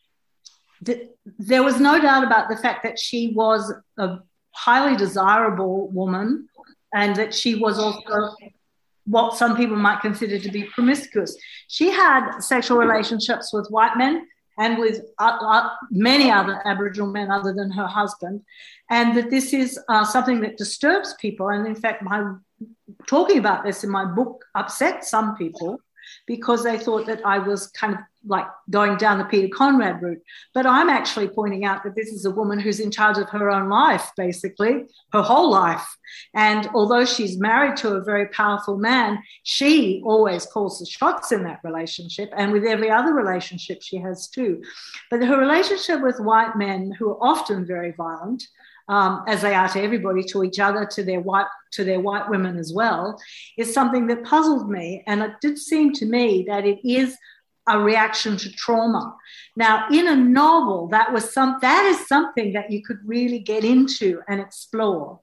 th- there was no doubt about the fact that she was a highly desirable woman and that she was also what some people might consider to be promiscuous. She had sexual relationships with white men and with uh, uh, many other Aboriginal men other than her husband, and that this is uh, something that disturbs people. And in fact, my talking about this in my book upset some people because they thought that I was kind of like going down the Peter Conrad route. But I'm actually pointing out that this is a woman who's in charge of her own life, basically, her whole life. And although she's married to a very powerful man, she always calls the shots in that relationship and with every other relationship she has too. But her relationship with white men, who are often very violent, Um, as they are to everybody, to each other, to their white to their white women as well, is something that puzzled me. And it did seem to me that it is a reaction to trauma. Now, in a novel, that was some that is something that you could really get into and explore.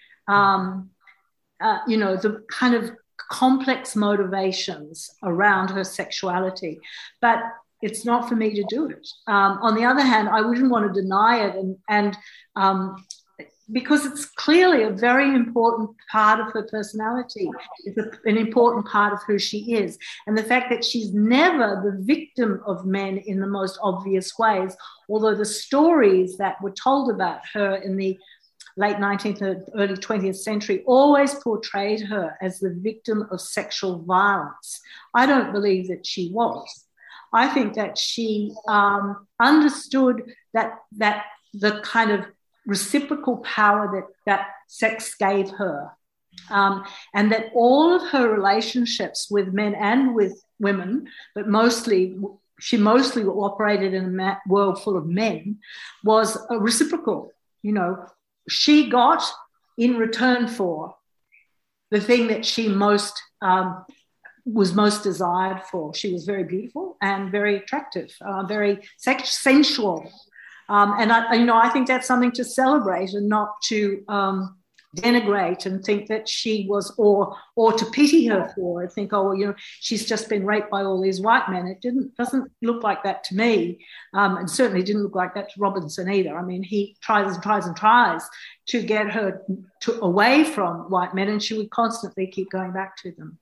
Um, uh, you know, the kind of complex motivations around her sexuality, but it's not for me to do it. Um, on the other hand, I wouldn't want to deny it, and, and um, because it's clearly a very important part of her personality. It's a, an important part of who she is. And the fact that she's never the victim of men in the most obvious ways, although the stories that were told about her in the late nineteenth and early twentieth century always portrayed her as the victim of sexual violence. I don't believe that she was. I think that she um, understood that that the kind of reciprocal power that, that sex gave her, um, and that all of her relationships with men and with women, but mostly she mostly operated in a world full of men, was a reciprocal. You know, she got in return for the thing that she most um, was most desired for. She was very beautiful and very attractive, uh, very sex- sensual. Um, and, I, you know, I think that's something to celebrate and not to um, denigrate and think that she was, or or to pity her for it, think, oh, well, you know, she's just been raped by all these white men. It didn't doesn't look like that to me, um, and certainly didn't look like that to Robinson either. I mean, he tries and tries and tries to get her to, away from white men, and she would constantly keep going back to them.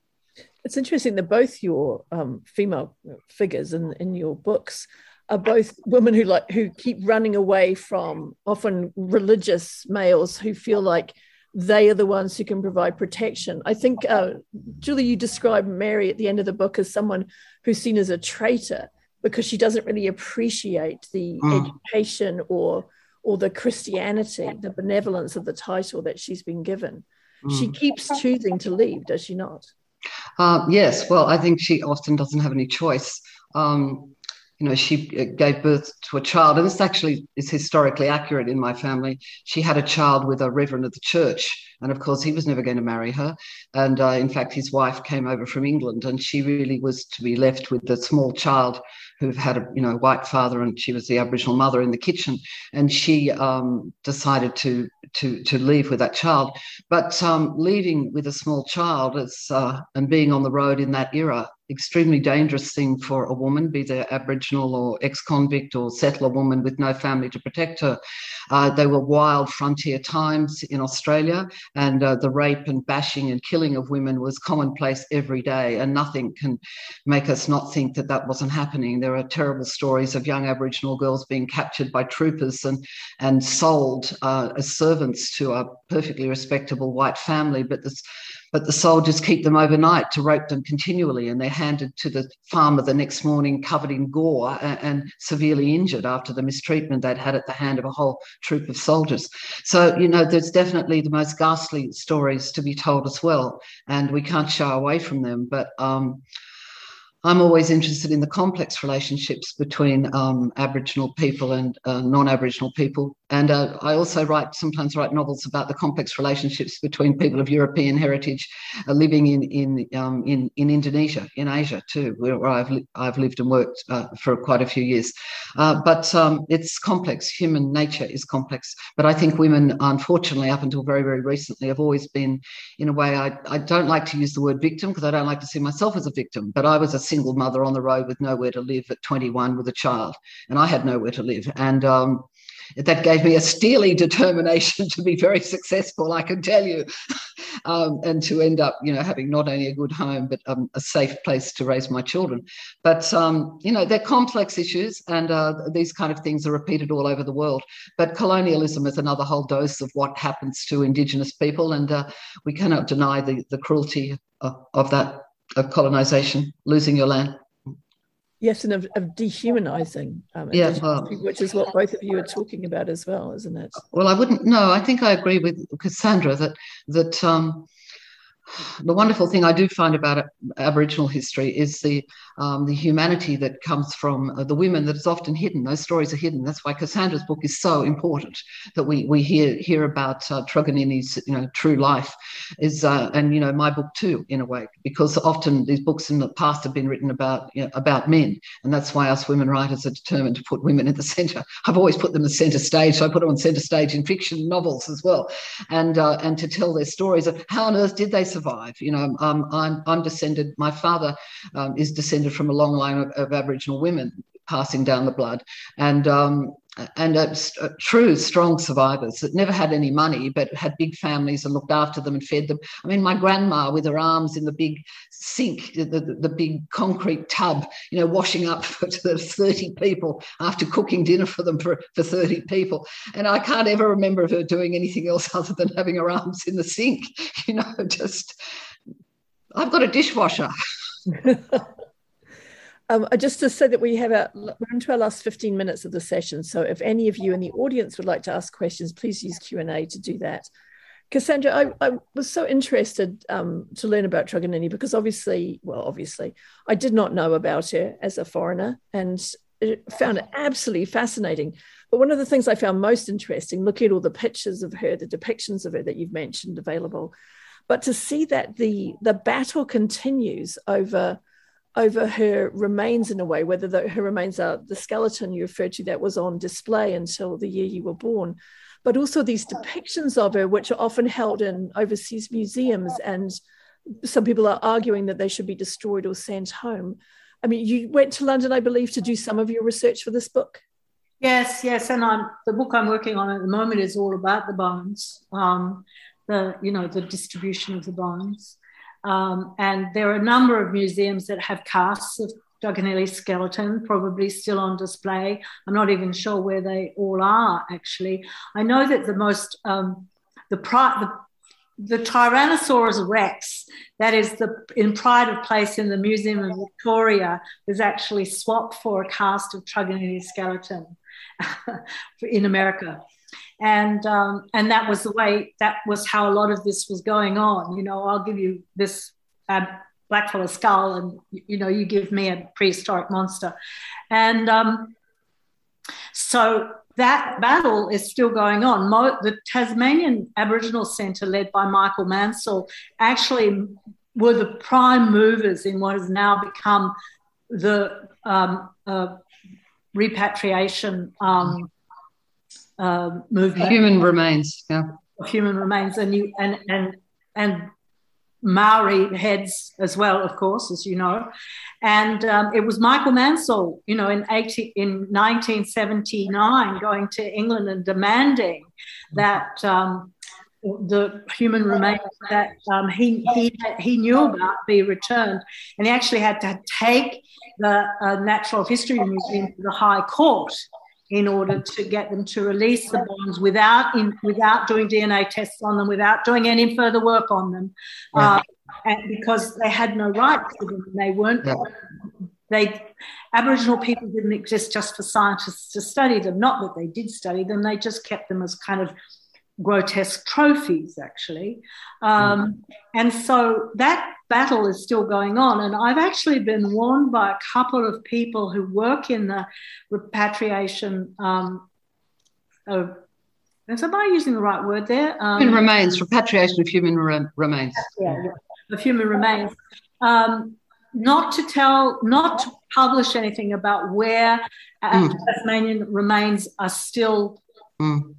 It's interesting that both your um, female figures in, in your books are both women who like who keep running away from often religious males who feel like they are the ones who can provide protection. I think, uh, Julie, you describe Mary at the end of the book as someone who's seen as a traitor because she doesn't really appreciate the mm. education or or the Christianity, the benevolence of the title that she's been given. Mm. She keeps choosing to leave, does she not? Uh, yes, well, I think she often doesn't have any choice. Um, you know, she gave birth to a child, and this actually is historically accurate in my family. She had a child with a reverend of the church, and of course he was never going to marry her. And uh, in fact, his wife came over from England, and she really was to be left with the small child who had a, you know, white father, and she was the Aboriginal mother in the kitchen. And she um, decided to to to leave with that child. But um, leaving with a small child is uh, and being on the road in that era, extremely dangerous thing for a woman, be they Aboriginal or ex-convict or settler woman with no family to protect her. Uh, they were wild frontier times in Australia, and uh, the rape and bashing and killing of women was commonplace every day, and nothing can make us not think that that wasn't happening. There are terrible stories of young Aboriginal girls being captured by troopers and, and sold uh, as servants to a perfectly respectable white family, but this but the soldiers keep them overnight to rape them continually, and they're handed to the farmer the next morning covered in gore and, and severely injured after the mistreatment they'd had at the hand of a whole troop of soldiers. So, you know, there's definitely the most ghastly stories to be told as well, and we can't shy away from them. But um, I'm always interested in the complex relationships between um, Aboriginal people and uh, non-Aboriginal people. And uh, I also write, sometimes write novels about the complex relationships between people of European heritage uh, living in in, um, in in Indonesia, in Asia too, where I've li- I've lived and worked uh, for quite a few years. Uh, but um, it's complex. Human nature is complex. But I think women, unfortunately, up until very very recently, have always been, in a way, I I don't like to use the word victim because I don't like to see myself as a victim. But I was a single mother on the road with nowhere to live at twenty-one with a child, and I had nowhere to live, and um, that gave me a steely determination to be very successful, I can tell you, um, and to end up, you know, having not only a good home, but um, a safe place to raise my children. But, um, you know, they're complex issues, and uh, these kind of things are repeated all over the world. But colonialism is another whole dose of what happens to Indigenous people, and uh, we cannot deny the, the cruelty of, of that, of colonisation, losing your land. Yes, and of, of dehumanising, um, yeah, well, which is what both of you are talking about as well, isn't it? Well, I wouldn't. No, I think I agree with Cassandra that that um, the wonderful thing I do find about Aboriginal history is the um, the humanity that comes from uh, the women that is often hidden. Those stories are hidden. That's why Cassandra's book is so important, that we we hear hear about uh, Truganini's you know true life is uh, and you know my book too, in a way, because often these books in the past have been written about you know, about men, and that's why us women writers are determined to put women at the centre. I've always put them at centre stage, so I put them on centre stage in fiction novels as well, and uh, and to tell their stories of how on earth did they survive. You know, um, I'm I'm descended. My father um, is descended from a long line of, of Aboriginal women passing down the blood, and um, and uh, st- true strong survivors that never had any money but had big families and looked after them and fed them. I mean, my grandma with her arms in the big sink, the, the, the big concrete tub, you know, washing up for thirty people after cooking dinner for them for, for thirty people. And I can't ever remember of her doing anything else other than having her arms in the sink, you know, just, I've got a dishwasher. Um, just to say that we have our, we're into our last fifteen minutes of the session. So if any of you in the audience would like to ask questions, please use Q and A to do that. Cassandra, I, I was so interested um, to learn about Truganini because obviously, well, obviously, I did not know about her as a foreigner and found it absolutely fascinating. But one of the things I found most interesting, looking at all the pictures of her, the depictions of her that you've mentioned available, but to see that the, the battle continues over over her remains in a way, whether the, her remains are the skeleton you referred to that was on display until the year you were born, but also these depictions of her, which are often held in overseas museums, and some people are arguing that they should be destroyed or sent home. I mean, you went to London, I believe, to do some of your research for this book. Yes, yes, and I'm, the book I'm working on at the moment is all about the bones, um, the you know the distribution of the bones. Um, and there are a number of museums that have casts of Truganini's skeleton, probably still on display. I'm not even sure where they all are, actually. I know that the most, um, the, the the Tyrannosaurus Rex, that is the in pride of place in the Museum of Victoria, was actually swapped for a cast of Truganini's skeleton in America. And um, and that was the way, that was how a lot of this was going on. You know, I'll give you this uh, blackfellow skull and, you know, you give me a prehistoric monster. And um, so that battle is still going on. Mo- the Tasmanian Aboriginal Centre, led by Michael Mansell, actually were the prime movers in what has now become the um, uh, repatriation um Uh, movement. Human remains, yeah. Human remains, and you and and and Maori heads as well, of course, as you know. And um, it was Michael Mansell, you know, in eighty in nineteen seventy-nine, going to England and demanding that um, the human remains that um, he he he knew about be returned, and he actually had to take the uh, Natural History Museum to the High Court in order to get them to release the bones without in, without doing D N A tests on them, without doing any further work on them, yeah. uh, and because they had no right to them. They weren't. Yeah. They Aboriginal people didn't exist just for scientists to study them. Not that they did study them; they just kept them as kind of grotesque trophies, actually. Um, mm. And so that battle is still going on. And I've actually been warned by a couple of people who work in the repatriation um, of, am I using the right word there? Um, human remains, repatriation of human re- remains. Yeah, of human remains. Um, not to tell, not to publish anything about where uh, mm. Tasmanian remains are still mm.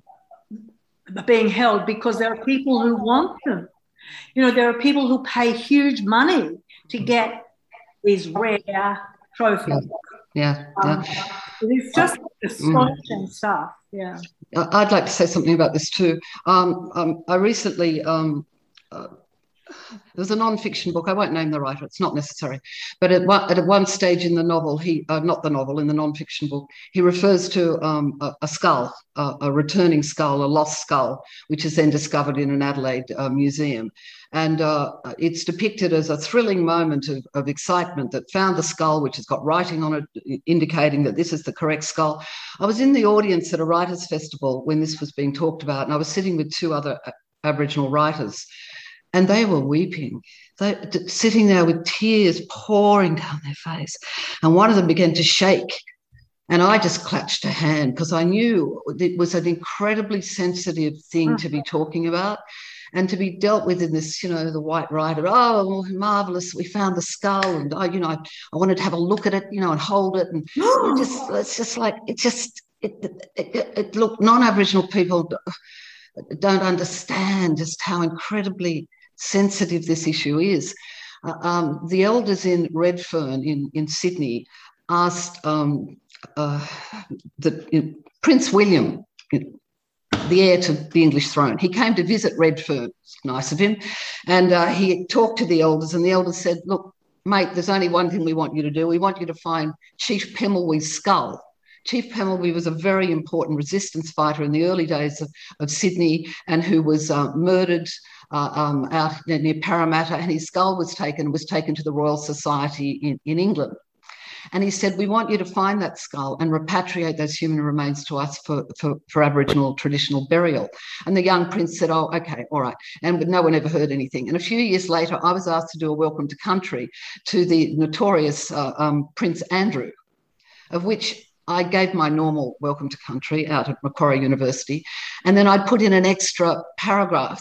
being held, because there are people who want them. You know, there are people who pay huge money to get these rare trophies. Yeah, um, yeah. It's just astonishing mm. stuff. Yeah. I'd like to say something about this too. Um, um, I recently, um, uh, there was a non-fiction book. I won't name the writer. It's not necessary. But at one, at one stage in the novel, he uh, not the novel, in the non-fiction book, he refers to um, a, a skull, a, a returning skull, a lost skull, which is then discovered in an Adelaide uh, museum. And uh, it's depicted as a thrilling moment of, of excitement that found the skull, which has got writing on it indicating that this is the correct skull. I was in the audience at a writers' festival when this was being talked about, and I was sitting with two other Aboriginal writers. And they were weeping, they, sitting there with tears pouring down their face. And one of them began to shake. And I just clutched a hand, because I knew it was an incredibly sensitive thing to be talking about and to be dealt with in this, you know, the white rider, oh, marvellous, we found the skull. And, I, you know, I, I wanted to have a look at it, you know, and hold it. And it just, it's just like, it just, it, it, it, it look, non-Aboriginal people don't understand just how incredibly sensitive this issue is. Uh, um, the elders in Redfern in, in Sydney asked um, uh, the, uh, Prince William, the heir to the English throne. He came to visit Redfern. It's nice of him. And uh, he talked to the elders, and the elders said, look, mate, there's only one thing we want you to do. We want you to find Chief Pemulwuy's skull. Chief Pemulwuy was a very important resistance fighter in the early days of, of Sydney, and who was uh, murdered uh, um, out near Parramatta, and his skull was taken, was taken to the Royal Society in, in England. And he said, we want you to find that skull and repatriate those human remains to us for, for, for Aboriginal traditional burial. And the young prince said, oh, okay, all right. And no one ever heard anything. And a few years later, I was asked to do a welcome to country to the notorious uh, um, Prince Andrew, of which I gave my normal welcome to country out at Macquarie University. And then I put in an extra paragraph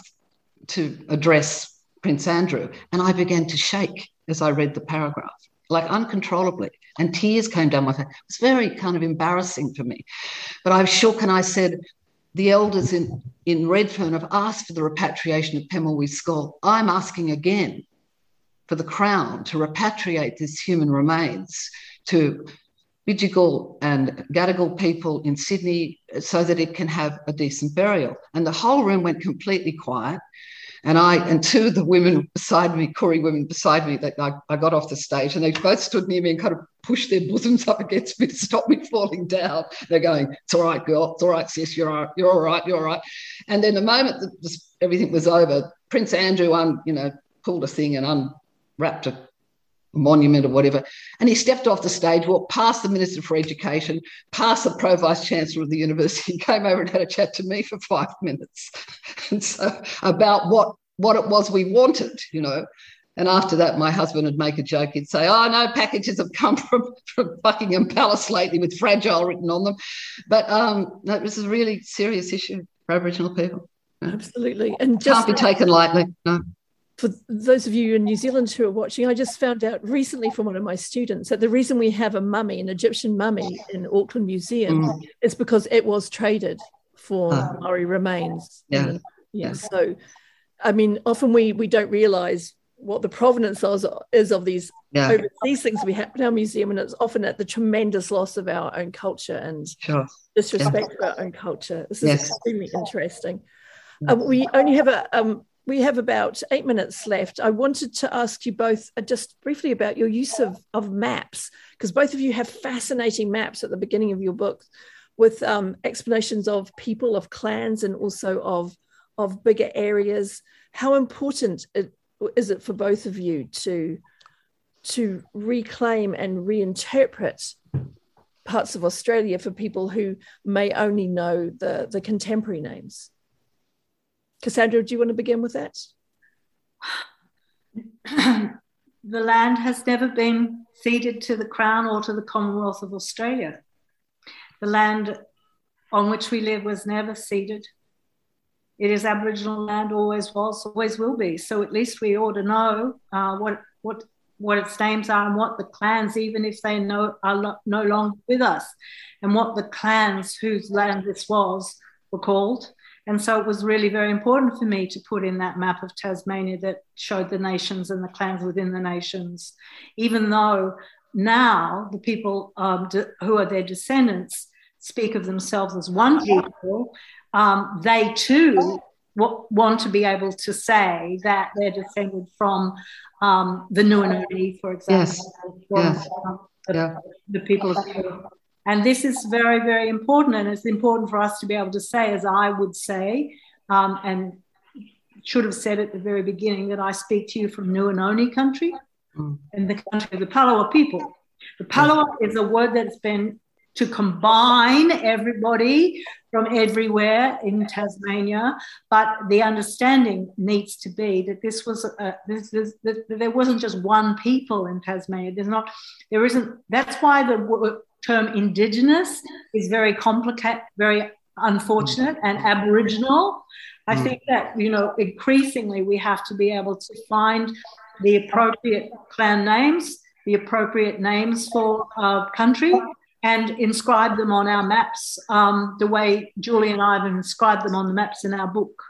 to address Prince Andrew. And I began to shake as I read the paragraph, like uncontrollably. And tears came down my face. It was very kind of embarrassing for me. But I shook and I said, the elders in, in Redfern have asked for the repatriation of Pemulwuy's skull. I'm asking again for the Crown to repatriate this human remains to Bidjigal and Gadigal people in Sydney so that it can have a decent burial. And the whole room went completely quiet. And I and two of the women beside me, Koori women beside me, that I, I got off the stage, and they both stood near me and kind of pushed their bosoms up against me to stop me falling down. They're going, it's all right, girl, it's all right, sis, you're all right, you're all right, you're all right. And then the moment that this, everything was over, Prince Andrew, un, you know, pulled a thing and unwrapped a monument or whatever, and he stepped off the stage, walked past the Minister for Education, past the Pro-Vice Chancellor of the university, and came over and had a chat to me for five minutes and so about what what it was we wanted, you know. And after that, my husband would make a joke. He'd say, oh, no, packages have come from, from Buckingham Palace lately with fragile written on them. But um, no, this is a really serious issue for Aboriginal people. Absolutely. And just can't be taken lightly, no. For those of you in New Zealand who are watching, I just found out recently from one of my students that the reason we have a mummy, an Egyptian mummy in Auckland Museum mm. is because it was traded for uh, Maori remains. Yeah. And, yeah. yeah. So, I mean, often we, we don't realise what the provenance is, is of these yeah. overseas things we have in our museum, and it's often at the tremendous loss of our own culture and sure. disrespect yeah. of our own culture. This is yes. extremely interesting. Um, we only have a... Um, We have about eight minutes left. I wanted to ask you both uh, just briefly about your use of, of maps, because both of you have fascinating maps at the beginning of your book. with um, explanations of people, of clans, and also of, of bigger areas. How important it, is it for both of you to, to reclaim and reinterpret parts of Australia for people who may only know the, the contemporary names? Cassandra, do you want to begin with that? The land has never been ceded to the Crown or to the Commonwealth of Australia. The land on which we live was never ceded. It is Aboriginal land, always was, always will be. So at least we ought to know uh, what what what its names are and what the clans, even if they know are lo- no longer with us, and what the clans whose land this was were called. And so it was really very important for me to put in that map of Tasmania that showed the nations and the clans within the nations, even though now the people um, de- who are their descendants speak of themselves as one people. Um, they too w- want to be able to say that they're descended from um, the Nuanoni, for example, yes. from yes. um, the, yeah. the people of Perth. And this is very, very important. And it's important for us to be able to say, as I would say, um, and should have said at the very beginning, that I speak to you from Nuanoni country mm. and the country of the Palawa people. The Palawa yes. is a word that's been to combine everybody from everywhere in Tasmania, but the understanding needs to be that this was a, this, this, this, there wasn't just one people in Tasmania. There's not, there isn't. That's why the term Indigenous is very complicated, very unfortunate, and Aboriginal. I mm. think that, you know, increasingly we have to be able to find the appropriate clan names, the appropriate names for our country, and inscribe them on our maps um, the way Julie and I have inscribed them on the maps in our book.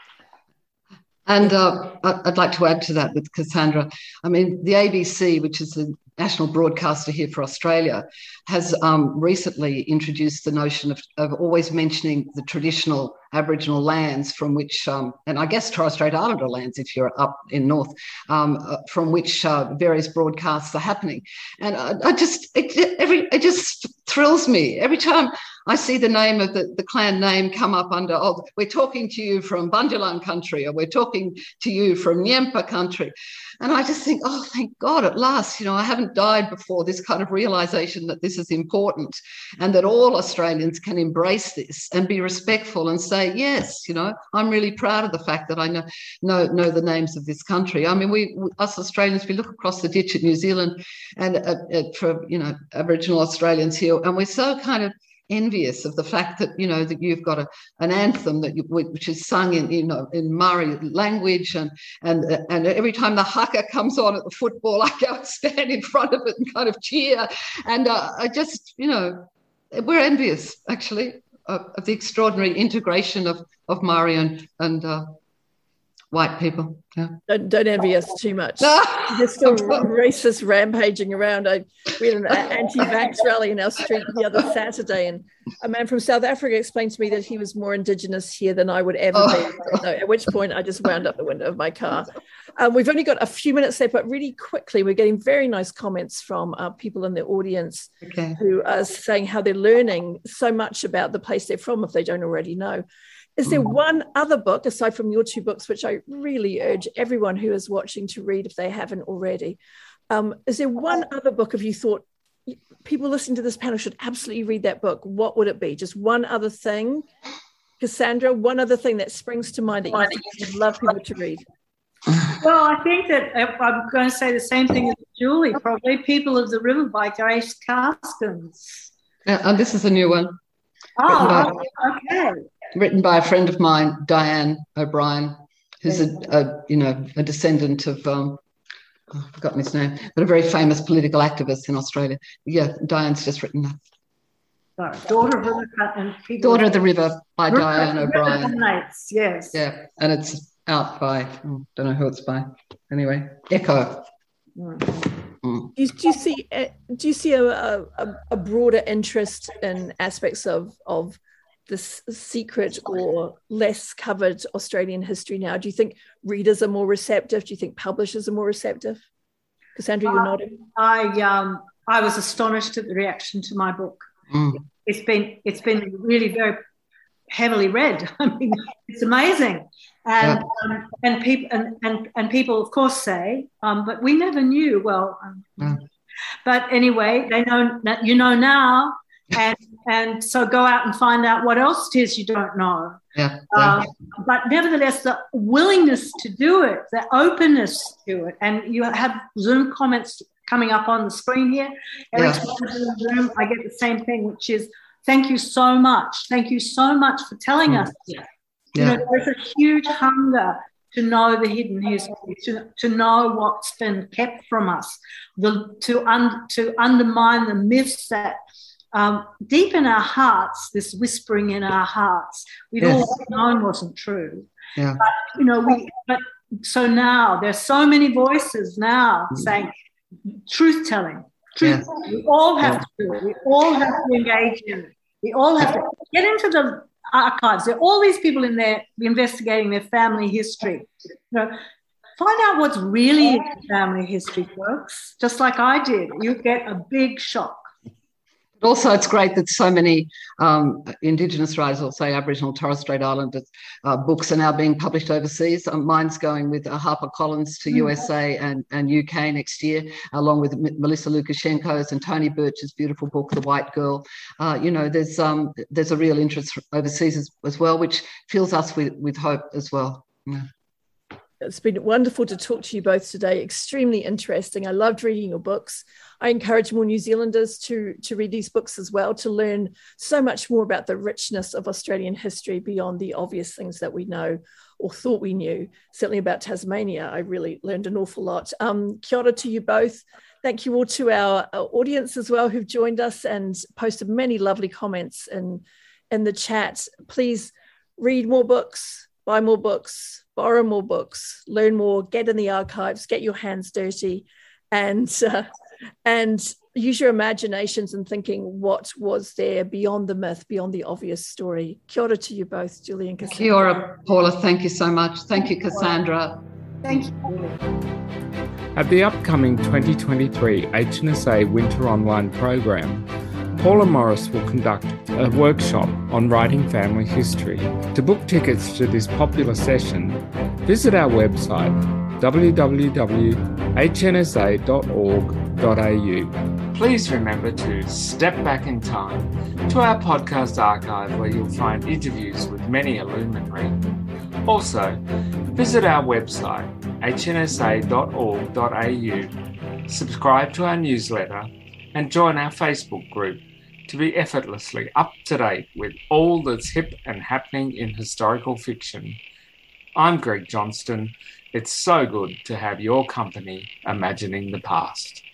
And uh, I'd like to add to that with Cassandra. I mean, the A B C, which is the national broadcaster here for Australia, has um, recently introduced the notion of, of always mentioning the traditional Aboriginal lands from which, um, and I guess Torres Strait Islander lands if you're up in north, um, uh, from which uh, various broadcasts are happening. And I, I just, it, every, it just thrills me every time I see the name of the, the clan name come up under, oh, we're talking to you from Bunjalung country, or we're talking to you from Nyempa country. And I just think, oh, thank God, at last, you know, I haven't died before this kind of realisation that this is important and that all Australians can embrace this and be respectful and say, yes, you know, I'm really proud of the fact that I know know, know the names of this country. I mean, we, us Australians, we look across the ditch at New Zealand and uh, uh, for, you know, Aboriginal Australians here, and we're so kind of envious of the fact that, you know, that you've got a, an anthem that you, which is sung in, you know, in Maori language, and and and every time the haka comes on at the football, I go and stand in front of it and kind of cheer, and uh, I just, you know, we're envious actually of, of the extraordinary integration of of Maori and and uh, white people. Yeah. Don't, don't envy us too much. There's still racists rampaging around. I, we had an anti-vax rally in our street the other Saturday, and a man from South Africa explained to me that he was more Indigenous here than I would ever oh. be. So at which point I just wound up the window of my car. Um, we've only got a few minutes left, but really quickly, we're getting very nice comments from uh, people in the audience okay. who are saying how they're learning so much about the place they're from if they don't already know. Is there one other book, aside from your two books, which I really urge everyone who is watching to read if they haven't already? Um, is there one other book, if you thought people listening to this panel should absolutely read that book, what would it be? Just one other thing? Cassandra, one other thing that springs to mind that you would love people to read? Well, I think that I'm going to say the same thing as Julie, probably People of the River by Grace Karskens. Yeah, and this is a new one. Oh, okay. Written by a friend of mine, Diane O'Brien, who's a, a you know a descendant of um, oh, I've forgotten his name, but a very famous political activist in Australia. Yeah, Diane's just written that. Sorry. Daughter of the River and People Daughter of the River by River, Diane O'Brien. River Nights, yes. Yeah, and it's out by oh, don't know who it's by. Anyway, Echo. Mm-hmm. Mm. Do, you, do you see do you see a, a, a broader interest in aspects of of this secret or less covered Australian history now? Do you think readers are more receptive? Do you think publishers are more receptive? Cassandra, you're uh, nodding. I um I was astonished at the reaction to my book. Mm. it's been it's been really very heavily read. I mean, it's amazing. And yeah. um, and people and, and and people of course say, um, but we never knew. Well, um, yeah. But anyway, they know that you know now, and and so go out and find out what else it is you don't know. Yeah. yeah. Um, but nevertheless, the willingness to do it, the openness to it, and you have Zoom comments coming up on the screen here. Every yeah. time I do Zoom, I get the same thing, which is thank you so much, thank you so much for telling mm. us this. Yeah. You know, there's a huge hunger to know the hidden history, to, to know what's been kept from us, the, to, un, to undermine the myths that um, deep in our hearts, this whispering in our hearts, we'd yes. all known wasn't true. Yeah. But, you know, we, but so now there's so many voices now mm. saying truth-telling, truth. Yeah. We all have yeah. to do it. We all have to engage in it. We all have to get into the archives. There are all these people in there investigating their family history. You know, find out what's really in family history, folks. Just like I did, you get a big shock. Also, it's great that so many um, Indigenous writers, or say Aboriginal Torres Strait Islander uh, books, are now being published overseas. Um, mine's going with uh, HarperCollins to mm. U S A and, and U K next year, along with M- Melissa Lukashenko's and Tony Birch's beautiful book, The White Girl. Uh, you know, there's um, there's a real interest overseas as, as well, which fills us with, with hope as well. Yeah. It's been wonderful to talk to you both today. Extremely interesting. I loved reading your books. I encourage more New Zealanders to, to read these books as well, to learn so much more about the richness of Australian history beyond the obvious things that we know or thought we knew. Certainly about Tasmania, I really learned an awful lot. Um, kia ora to you both. Thank you all to our, our audience as well who've joined us and posted many lovely comments in, in the chat. Please read more books, buy more books, borrow more books, learn more, get in the archives, get your hands dirty, and uh, and use your imaginations in thinking what was there beyond the myth, beyond the obvious story. Kia ora to you both, Julie and Cassandra. Kia ora, Paula. Thank you so much. Thank you, Cassandra. Thank you. At the upcoming twenty twenty-three H N S A Winter Online program, Paula Morris will conduct a workshop on writing family history. To book tickets to this popular session, visit our website w w w dot h n s a dot org dot a u. Please remember to step back in time to our podcast archive where you'll find interviews with many a luminary. Also, visit our website h n s a dot org dot a u, subscribe to our newsletter and join our Facebook group to be effortlessly up to date with all that's hip and happening in historical fiction. I'm Greg Johnston. It's so good to have your company imagining the past.